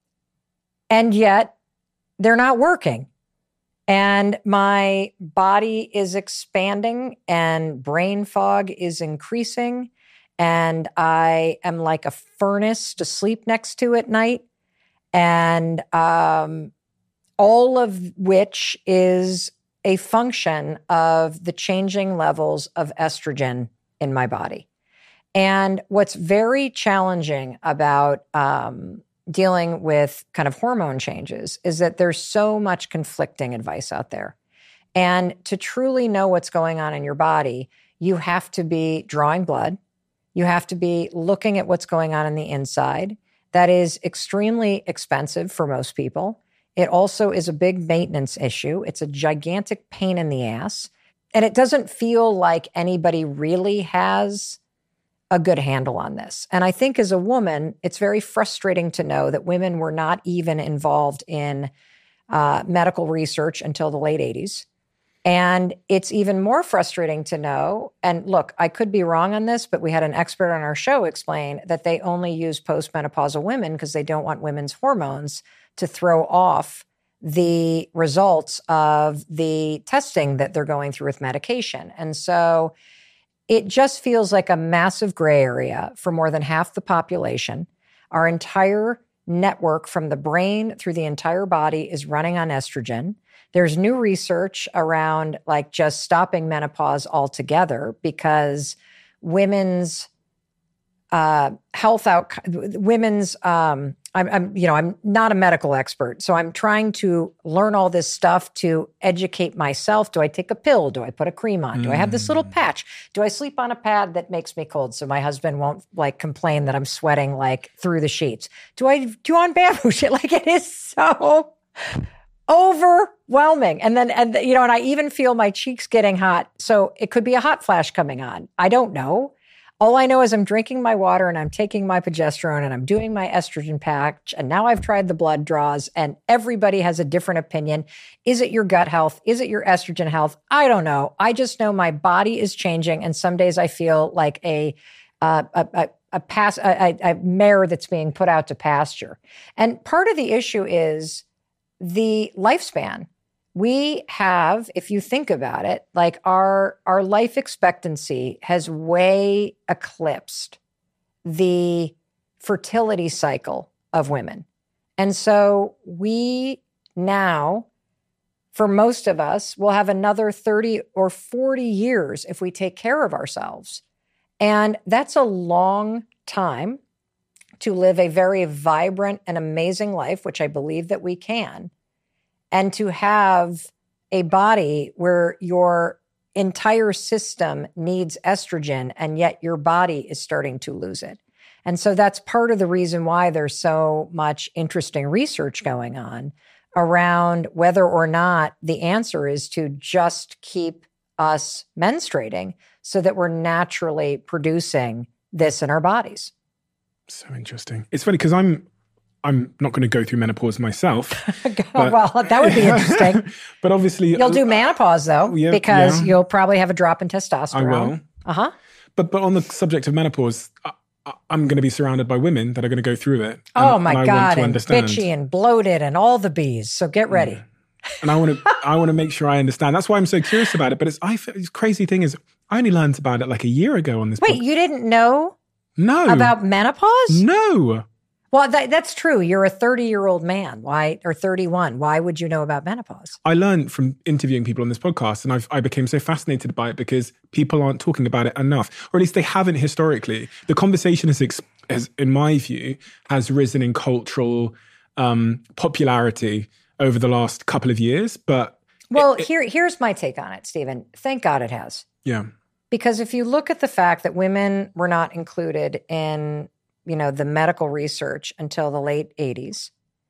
Speaker 2: and yet they're not working. And my body is expanding and brain fog is increasing. And I am like a furnace to sleep next to at night. And um, all of which is a function of the changing levels of estrogen in my body. And what's very challenging about um, dealing with kind of hormone changes is that there's so much conflicting advice out there. And to truly know what's going on in your body, you have to be drawing blood. You have to be looking at what's going on in the inside. That is extremely expensive for most people. It also is a big maintenance issue. It's a gigantic pain in the ass. And it doesn't feel like anybody really has a good handle on this. And I think as a woman, it's very frustrating to know that women were not even involved in uh, medical research until the late eighties. And it's even more frustrating to know, and look, I could be wrong on this, but we had an expert on our show explain that they only use postmenopausal women because they don't want women's hormones to throw off the results of the testing that they're going through with medication. And so it just feels like a massive gray area for more than half the population. Our entire network from the brain through the entire body is running on estrogen. There's new research around like just stopping menopause altogether because women's uh, health out, women's, um, I'm, I'm, you know, I'm not a medical expert, so I'm trying to learn all this stuff to educate myself. Do I take a pill? Do I put a cream on? Do I have this little patch? Do I sleep on a pad that makes me cold so my husband won't like complain that I'm sweating like through the sheets? Do I do on bamboo shit? Like it is so overwhelming. And then, and you know, and I even feel my cheeks getting hot. So it could be a hot flash coming on. I don't know. All I know is I'm drinking my water and I'm taking my progesterone and I'm doing my estrogen patch. And now I've tried the blood draws and everybody has a different opinion. Is it your gut health? Is it your estrogen health? I don't know. I just know my body is changing. And some days I feel like a, uh, a, a, a, pass, a, a mare that's being put out to pasture. And part of the issue is the lifespan. We have, if you think about it, like our, our life expectancy has way eclipsed the fertility cycle of women. And so we now, for most of us, will have another thirty or forty years if we take care of ourselves. And that's a long time to live a very vibrant and amazing life, which I believe that we can. And to have a body where your entire system needs estrogen and yet your body is starting to lose it. And so that's part of the reason why there's so much interesting research going on around whether or not the answer is to just keep us menstruating so that we're naturally producing this in our bodies.
Speaker 5: So interesting. It's funny because I'm I'm not going to go through menopause myself.
Speaker 2: But, well, that would be interesting.
Speaker 5: But obviously...
Speaker 2: You'll do menopause, though, yeah, because yeah. you'll probably have a drop in testosterone.
Speaker 5: I will.
Speaker 2: Uh-huh.
Speaker 5: But but on the subject of menopause, I, I'm going to be surrounded by women that are going to go through it. And,
Speaker 2: oh, my
Speaker 5: and
Speaker 2: God, and bitchy and bloated and all the bees. So get ready.
Speaker 5: Yeah. And I want to I want to make sure I understand. That's why I'm so curious about it. But it's I. It's crazy thing is, I only learned about it like a year ago on this
Speaker 2: Wait,
Speaker 5: book.
Speaker 2: You didn't know
Speaker 5: No.
Speaker 2: About menopause?
Speaker 5: No.
Speaker 2: Well, that, that's true. You're a thirty-year-old man. Why, or thirty-one. Why would you know about menopause?
Speaker 5: I learned from interviewing people on this podcast, and I've, I became so fascinated by it because people aren't talking about it enough, or at least they haven't historically. The conversation has, has in my view, has risen in cultural um, popularity over the last couple of years. But
Speaker 2: well,
Speaker 5: it,
Speaker 2: here here's my take on it, Stephen. Thank God it has.
Speaker 5: Yeah.
Speaker 2: Because if you look at the fact that women were not included in, you know, the medical research until the late eighties,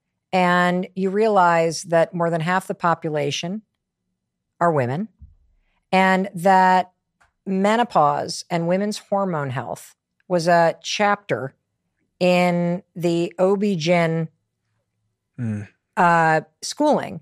Speaker 2: and you realize that more than half the population are women, and that menopause and women's hormone health was a chapter in the O B G Y N mm. uh, schooling,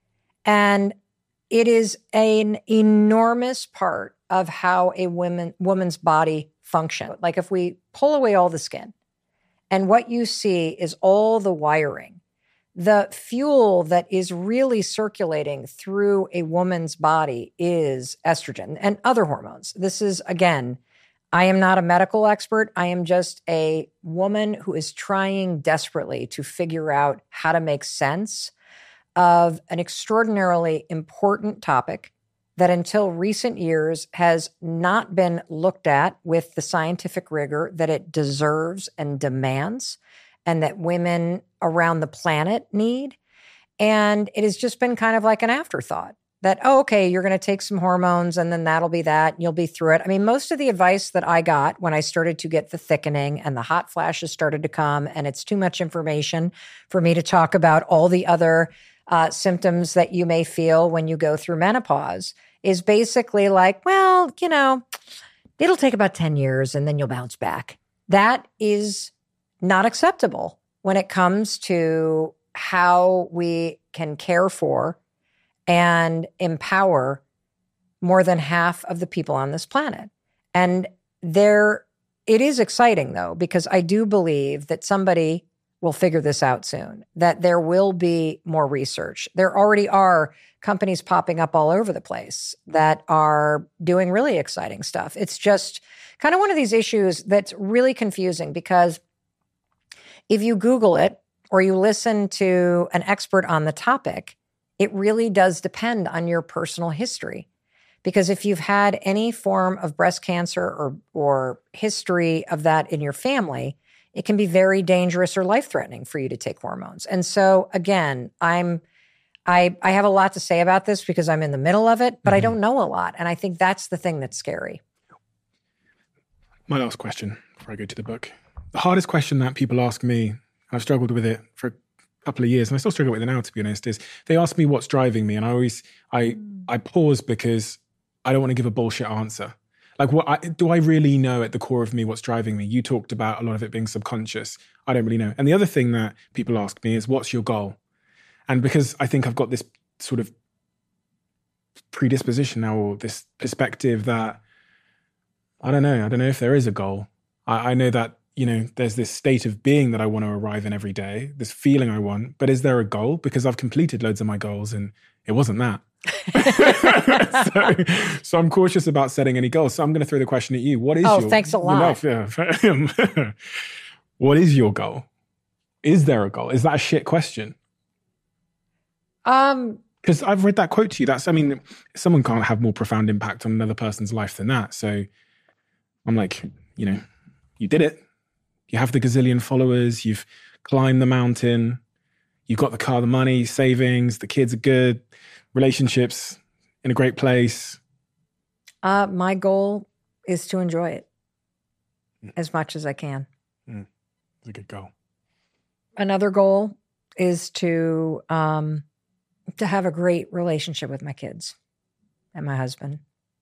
Speaker 2: and it is an enormous part of how a woman woman's body functions. Like if we pull away all the skin, and what you see is all the wiring, the fuel that is really circulating through a woman's body is estrogen and other hormones. This is, again, I am not a medical expert. I am just a woman who is trying desperately to figure out how to make sense of an extraordinarily important topic that until recent years has not been looked at with the scientific rigor that it deserves and demands, and that women around the planet need. And it has just been kind of like an afterthought that, oh, okay, you're going to take some hormones and then that'll be that, and you'll be through it. I mean, most of the advice that I got when I started to get the thickening and the hot flashes started to come, and it's too much information for me to talk about all the other uh, symptoms that you may feel when you go through menopause, is basically like, well, you know, it'll take about ten years and then you'll bounce back. That is not acceptable when it comes to how we can care for and empower more than half of the people on this planet. And there, it is exciting though, because I do believe that somebody will figure this out soon, that there will be more research. There already are companies popping up all over the place that are doing really exciting stuff. It's just kind of one of these issues that's really confusing, because if you Google it or you listen to an expert on the topic, it really does depend on your personal history. Because if you've had any form of breast cancer or, or history of that in your family, it can be very dangerous or life-threatening for you to take hormones. And so, again, I'm, I, I have a lot to say about this because I'm in the middle of it, but mm-hmm. I don't know a lot. And I think that's the thing that's scary.
Speaker 5: My last question before I go to the book. The hardest question that people ask me, I've struggled with it for a couple of years, and I still struggle with it now, to be honest, is they ask me what's driving me. And I always, I, I pause because I don't want to give a bullshit answer. Like, what I, do I really know at the core of me what's driving me? You talked about a lot of it being subconscious. I don't really know. And the other thing that people ask me is, what's your goal? And because I think I've got this sort of predisposition now, or this perspective that, I don't know, I don't know if there is a goal. I, I know that, you know, there's this state of being that I want to arrive in every day, this feeling I want, but is there a goal? Because I've completed loads of my goals and it wasn't that. so, so I'm cautious about setting any goals. So I'm going to throw the question at you. What is
Speaker 2: oh,
Speaker 5: your...
Speaker 2: Oh, thanks a lot.
Speaker 5: Yeah. What is your goal? Is there a goal? Is that a shit question?
Speaker 2: Um,
Speaker 5: Because I've read that quote to you. That's, I mean, someone can't have more profound impact on another person's life than that. So I'm like, you know, you did it. You have the gazillion followers. You've climbed the mountain. You've got the car, the money, savings. The kids are good. Relationships in a great place.
Speaker 2: Uh, my goal is to enjoy it mm. as much as I can.
Speaker 5: Mm. It's a good goal.
Speaker 2: Another goal is to um, to have a great relationship with my kids and my husband.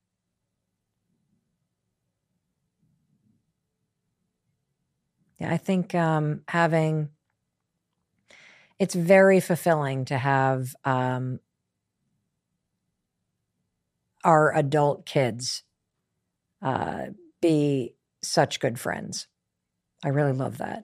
Speaker 2: Yeah, I think um, having, it's very fulfilling to have um, our adult kids uh, be such good friends. I really love that.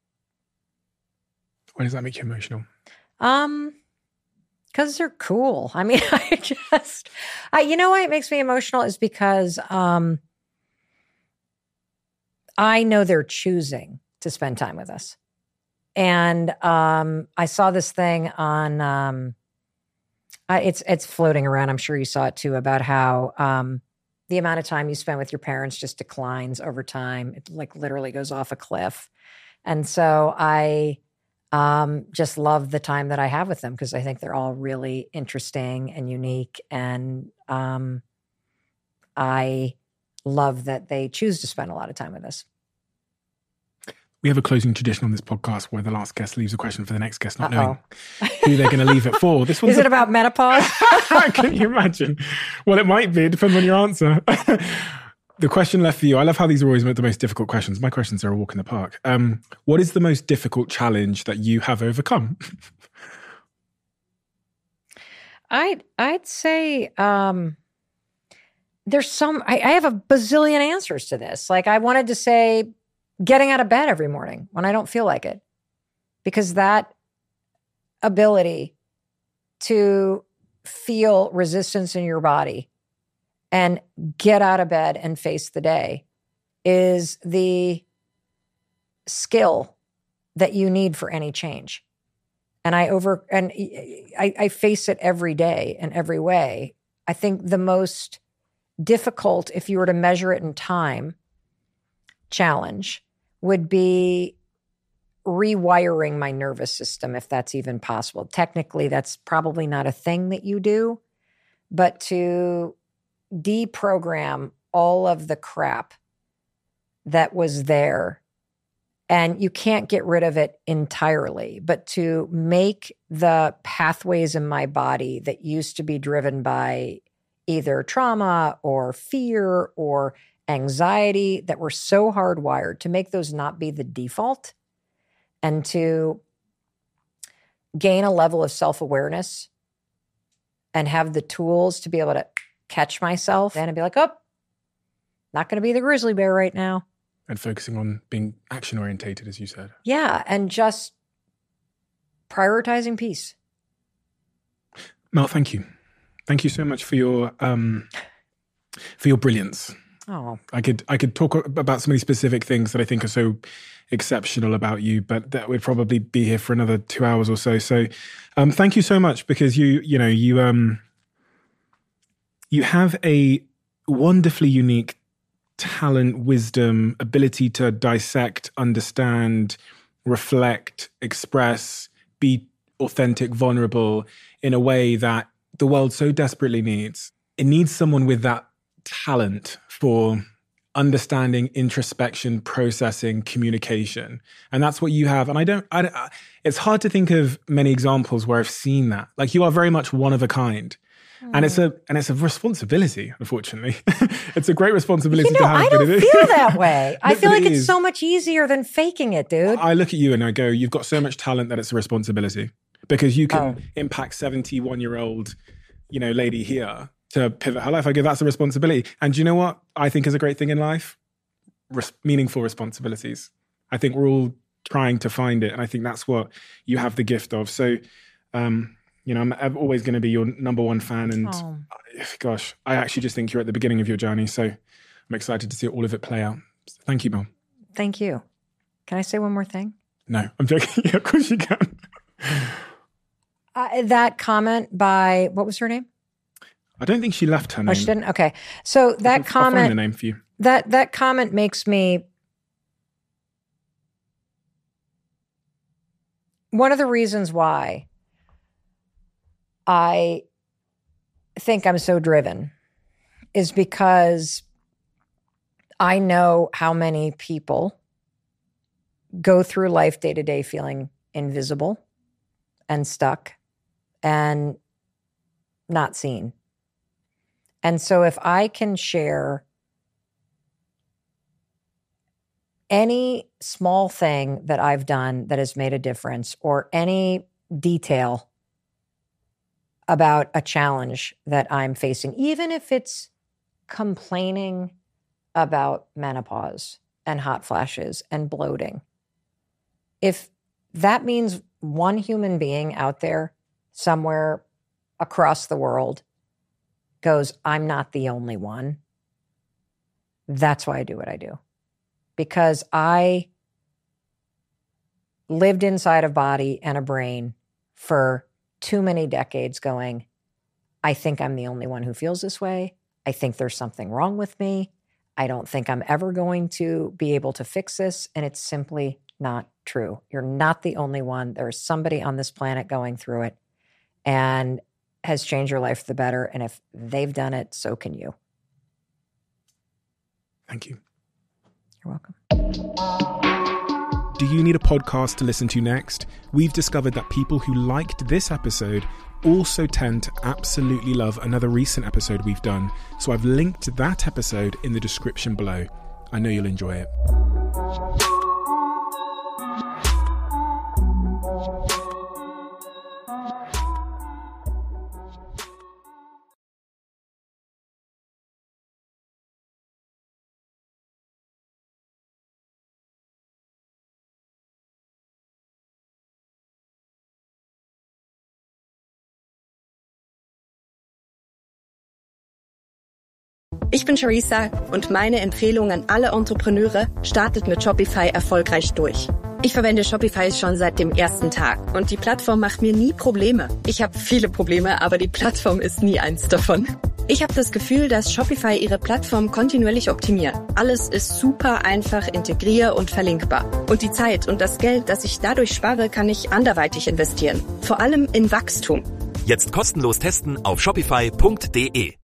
Speaker 5: Why does that make you emotional?
Speaker 2: Um, because they're cool. I mean, I just, I, you know why it makes me emotional is because um, I know they're choosing to spend time with us. And um, I saw this thing on, um, uh, it's it's floating around. I'm sure you saw it too, about how um, the amount of time you spend with your parents just declines over time. It like literally goes off a cliff. And so I um, just love the time that I have with them because I think they're all really interesting and unique. And um, I love that they choose to spend a lot of time with us.
Speaker 5: We have a closing tradition on this podcast where the last guest leaves a question for the next guest, not
Speaker 2: Uh-oh.
Speaker 5: knowing who they're going to leave it for. This one's
Speaker 2: Is it
Speaker 5: a-
Speaker 2: about menopause?
Speaker 5: Can you imagine? Well, it might be. It depends on your answer. The question left for you. I love how these are always the most difficult questions. My questions are a walk in the park. Um, what is the most difficult challenge that you have overcome?
Speaker 2: I'd I'd say um, there's some. I, I have a bazillion answers to this. Like I wanted to say, getting out of bed every morning when I don't feel like it, because that ability to feel resistance in your body and get out of bed and face the day is the skill that you need for any change. And I over and I, I face it every day in every way. I think the most difficult, if you were to measure it in time, challenge would be rewiring my nervous system, if that's even possible. Technically, that's probably not a thing that you do, but to deprogram all of the crap that was there. And you can't get rid of it entirely, but to make the pathways in my body that used to be driven by either trauma or fear or anxiety that were so hardwired, to make those not be the default and to gain a level of self-awareness and have the tools to be able to catch myself and be like, oh, not going to be the grizzly bear right now.
Speaker 5: And focusing on being action orientated, as you said.
Speaker 2: Yeah. And just prioritizing peace.
Speaker 5: Mel, thank you. Thank you so much for your, um, for your brilliance.
Speaker 2: Oh,
Speaker 5: I could I could talk about so many specific things that I think are so exceptional about you, but that would probably be here for another two hours or so. So, um, thank you so much, because you you know you um you have a wonderfully unique talent, wisdom, ability to dissect, understand, reflect, express, be authentic, vulnerable in a way that the world so desperately needs. It needs someone with that talent for understanding, introspection, processing, communication. And that's what you have. And I don't, I don't, it's hard to think of many examples where I've seen that. Like, you are very much one of a kind. Mm. And it's a, and it's a responsibility, unfortunately. It's a great responsibility
Speaker 2: you know,
Speaker 5: to have.
Speaker 2: I don't
Speaker 5: but it
Speaker 2: feel
Speaker 5: is.
Speaker 2: that way. I
Speaker 5: But-
Speaker 2: feel
Speaker 5: but
Speaker 2: like
Speaker 5: it
Speaker 2: it's
Speaker 5: is.
Speaker 2: so much easier than faking it, dude.
Speaker 5: I look at you and I go, you've got so much talent that it's a responsibility, because you can
Speaker 2: Oh.
Speaker 5: impact seventy-one year old, you know, lady here to pivot her life. I go, that's a responsibility. And do you know what I think is a great thing in life? Res- meaningful responsibilities. I think we're all trying to find it. And I think that's what you have the gift of. So, um, you know, I'm, I'm always going to be your number one fan. And
Speaker 2: Oh.
Speaker 5: gosh, I actually just think you're at the beginning of your journey. So I'm excited to see all of it play out. So thank you, Mel.
Speaker 2: Thank you. Can I say one more thing?
Speaker 5: No, I'm joking. Yeah, of course you can.
Speaker 2: Uh, that comment by, what was her name?
Speaker 5: I don't think she left her name.
Speaker 2: Oh, she didn't? Okay. So that
Speaker 5: I'll find the
Speaker 2: comment,
Speaker 5: name for you.
Speaker 2: that, that comment makes me, one of the reasons why I think I'm so driven is because I know how many people go through life day to day feeling invisible and stuck and not seen. And so if I can share any small thing that I've done that has made a difference, or any detail about a challenge that I'm facing, even if it's complaining about menopause and hot flashes and bloating, if that means one human being out there somewhere across the world goes, I'm not the only one, that's why I do what I do. because I lived inside a body and a brain for too many decades going, I think I'm the only one who feels this way. I think there's something wrong with me. I don't think I'm ever going to be able to fix this. And it's simply not true. You're not the only one. There's somebody on this planet going through it and has changed your life for the better. And if they've done it, so can you.
Speaker 5: Thank you.
Speaker 2: You're welcome.
Speaker 5: Do you need a podcast to listen to next? We've discovered that people who liked this episode also tend to absolutely love another recent episode we've done. So I've linked that episode in the description below. I know you'll enjoy it.
Speaker 7: Ich bin Charissa und meine Empfehlung an alle Entrepreneure, startet mit Shopify erfolgreich durch. Ich verwende Shopify schon seit dem ersten Tag und die Plattform macht mir nie Probleme. Ich habe viele Probleme, aber die Plattform ist nie eins davon. Ich habe das Gefühl, dass Shopify ihre Plattform kontinuierlich optimiert. Alles ist super einfach, integrier- und verlinkbar. Und die Zeit und das Geld, das ich dadurch spare, kann ich anderweitig investieren. Vor allem in Wachstum.
Speaker 8: Jetzt kostenlos testen auf shopify punkt de.